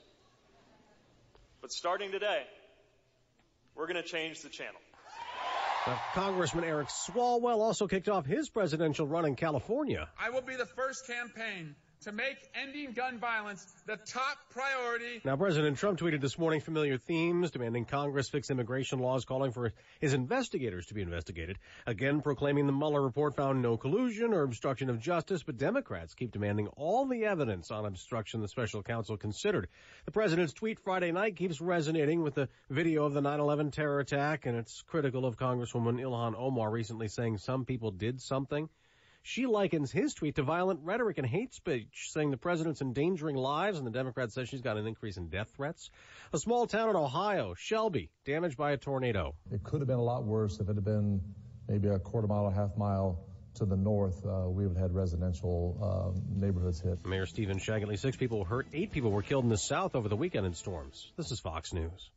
But starting today, we're going to change the channel. Congressman Eric Swalwell also kicked off his presidential run in California. I will be the first campaign to make ending gun violence the top priority. Now, President Trump tweeted this morning familiar themes, demanding Congress fix immigration laws, calling for his investigators to be investigated, again proclaiming the Mueller report found no collusion or obstruction of justice, but Democrats keep demanding all the evidence on obstruction the special counsel considered. The president's tweet Friday night keeps resonating with the video of the 9/11 terror attack, and it's critical of Congresswoman Ilhan Omar recently saying some people did something. She likens his tweet to violent rhetoric and hate speech, saying the president's endangering lives, and the Democrat says she's got an increase in death threats. A small town in Ohio, Shelby, damaged by a tornado. It could have been a lot worse if it had been maybe a quarter mile or half mile to the north. We would have had residential neighborhoods hit. Mayor Stephen Shagley, 6 people were hurt, 8 people were killed in the south over the weekend in storms. This is Fox News.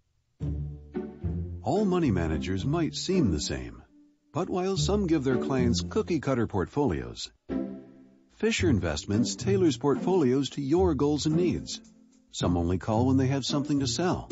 All money managers might seem the same. But while some give their clients cookie-cutter portfolios, Fisher Investments tailors portfolios to your goals and needs. Some only call when they have something to sell.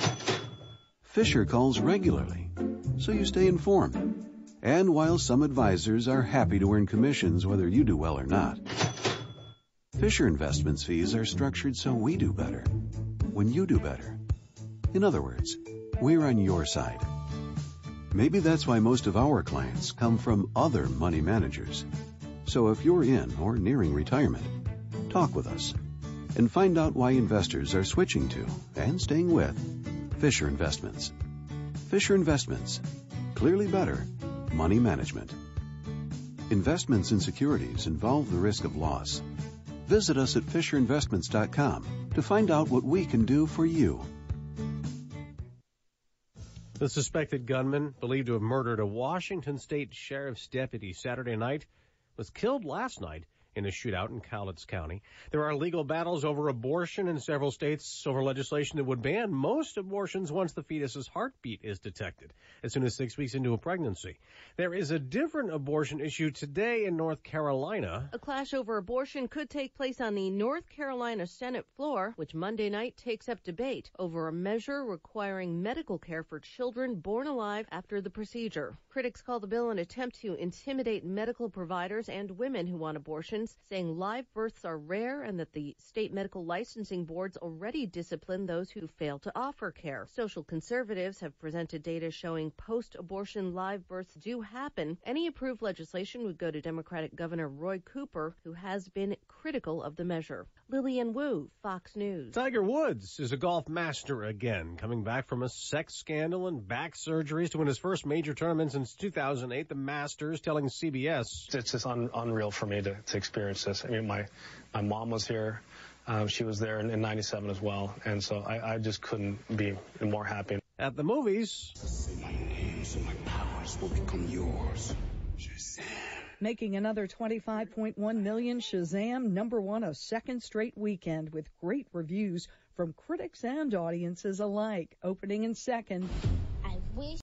Fisher calls regularly, so you stay informed. And while some advisors are happy to earn commissions whether you do well or not, Fisher Investments fees are structured so we do better when you do better. In other words, we're on your side. Maybe that's why most of our clients come from other money managers. So if you're in or nearing retirement, talk with us and find out why investors are switching to and staying with Fisher Investments. Fisher Investments. Clearly better money management. Investments in securities involve the risk of loss. Visit us at FisherInvestments.com to find out what we can do for you. The suspected gunman, believed to have murdered a Washington state sheriff's deputy Saturday night, was killed last night in a shootout in Cowlitz County. There are legal battles over abortion in several states over legislation that would ban most abortions once the fetus's heartbeat is detected, as soon as 6 weeks into a pregnancy. There is a different abortion issue today in North Carolina. A clash over abortion could take place on the North Carolina Senate floor, which Monday night takes up debate over a measure requiring medical care for children born alive after the procedure. Critics call the bill an attempt to intimidate medical providers and women who want abortions, saying live births are rare and that the state medical licensing boards already discipline those who fail to offer care. Social conservatives have presented data showing post-abortion live births do happen. Any approved legislation would go to Democratic Governor Roy Cooper, who has been critical of the measure. Lillian Wu, Fox News. Tiger Woods is a golf master again, coming back from a sex scandal and back surgeries to win his first major tournament since 2008, the Masters, telling CBS. It's just unreal for me to experience this. I mean, my mom was here. She was there in 97 as well. And so I just couldn't be more happy. At the movies. Say my name so my powers will become yours. Shazam. Making another $25.1 million, Shazam #1 a second straight weekend with great reviews from critics and audiences alike. Opening in second. I wish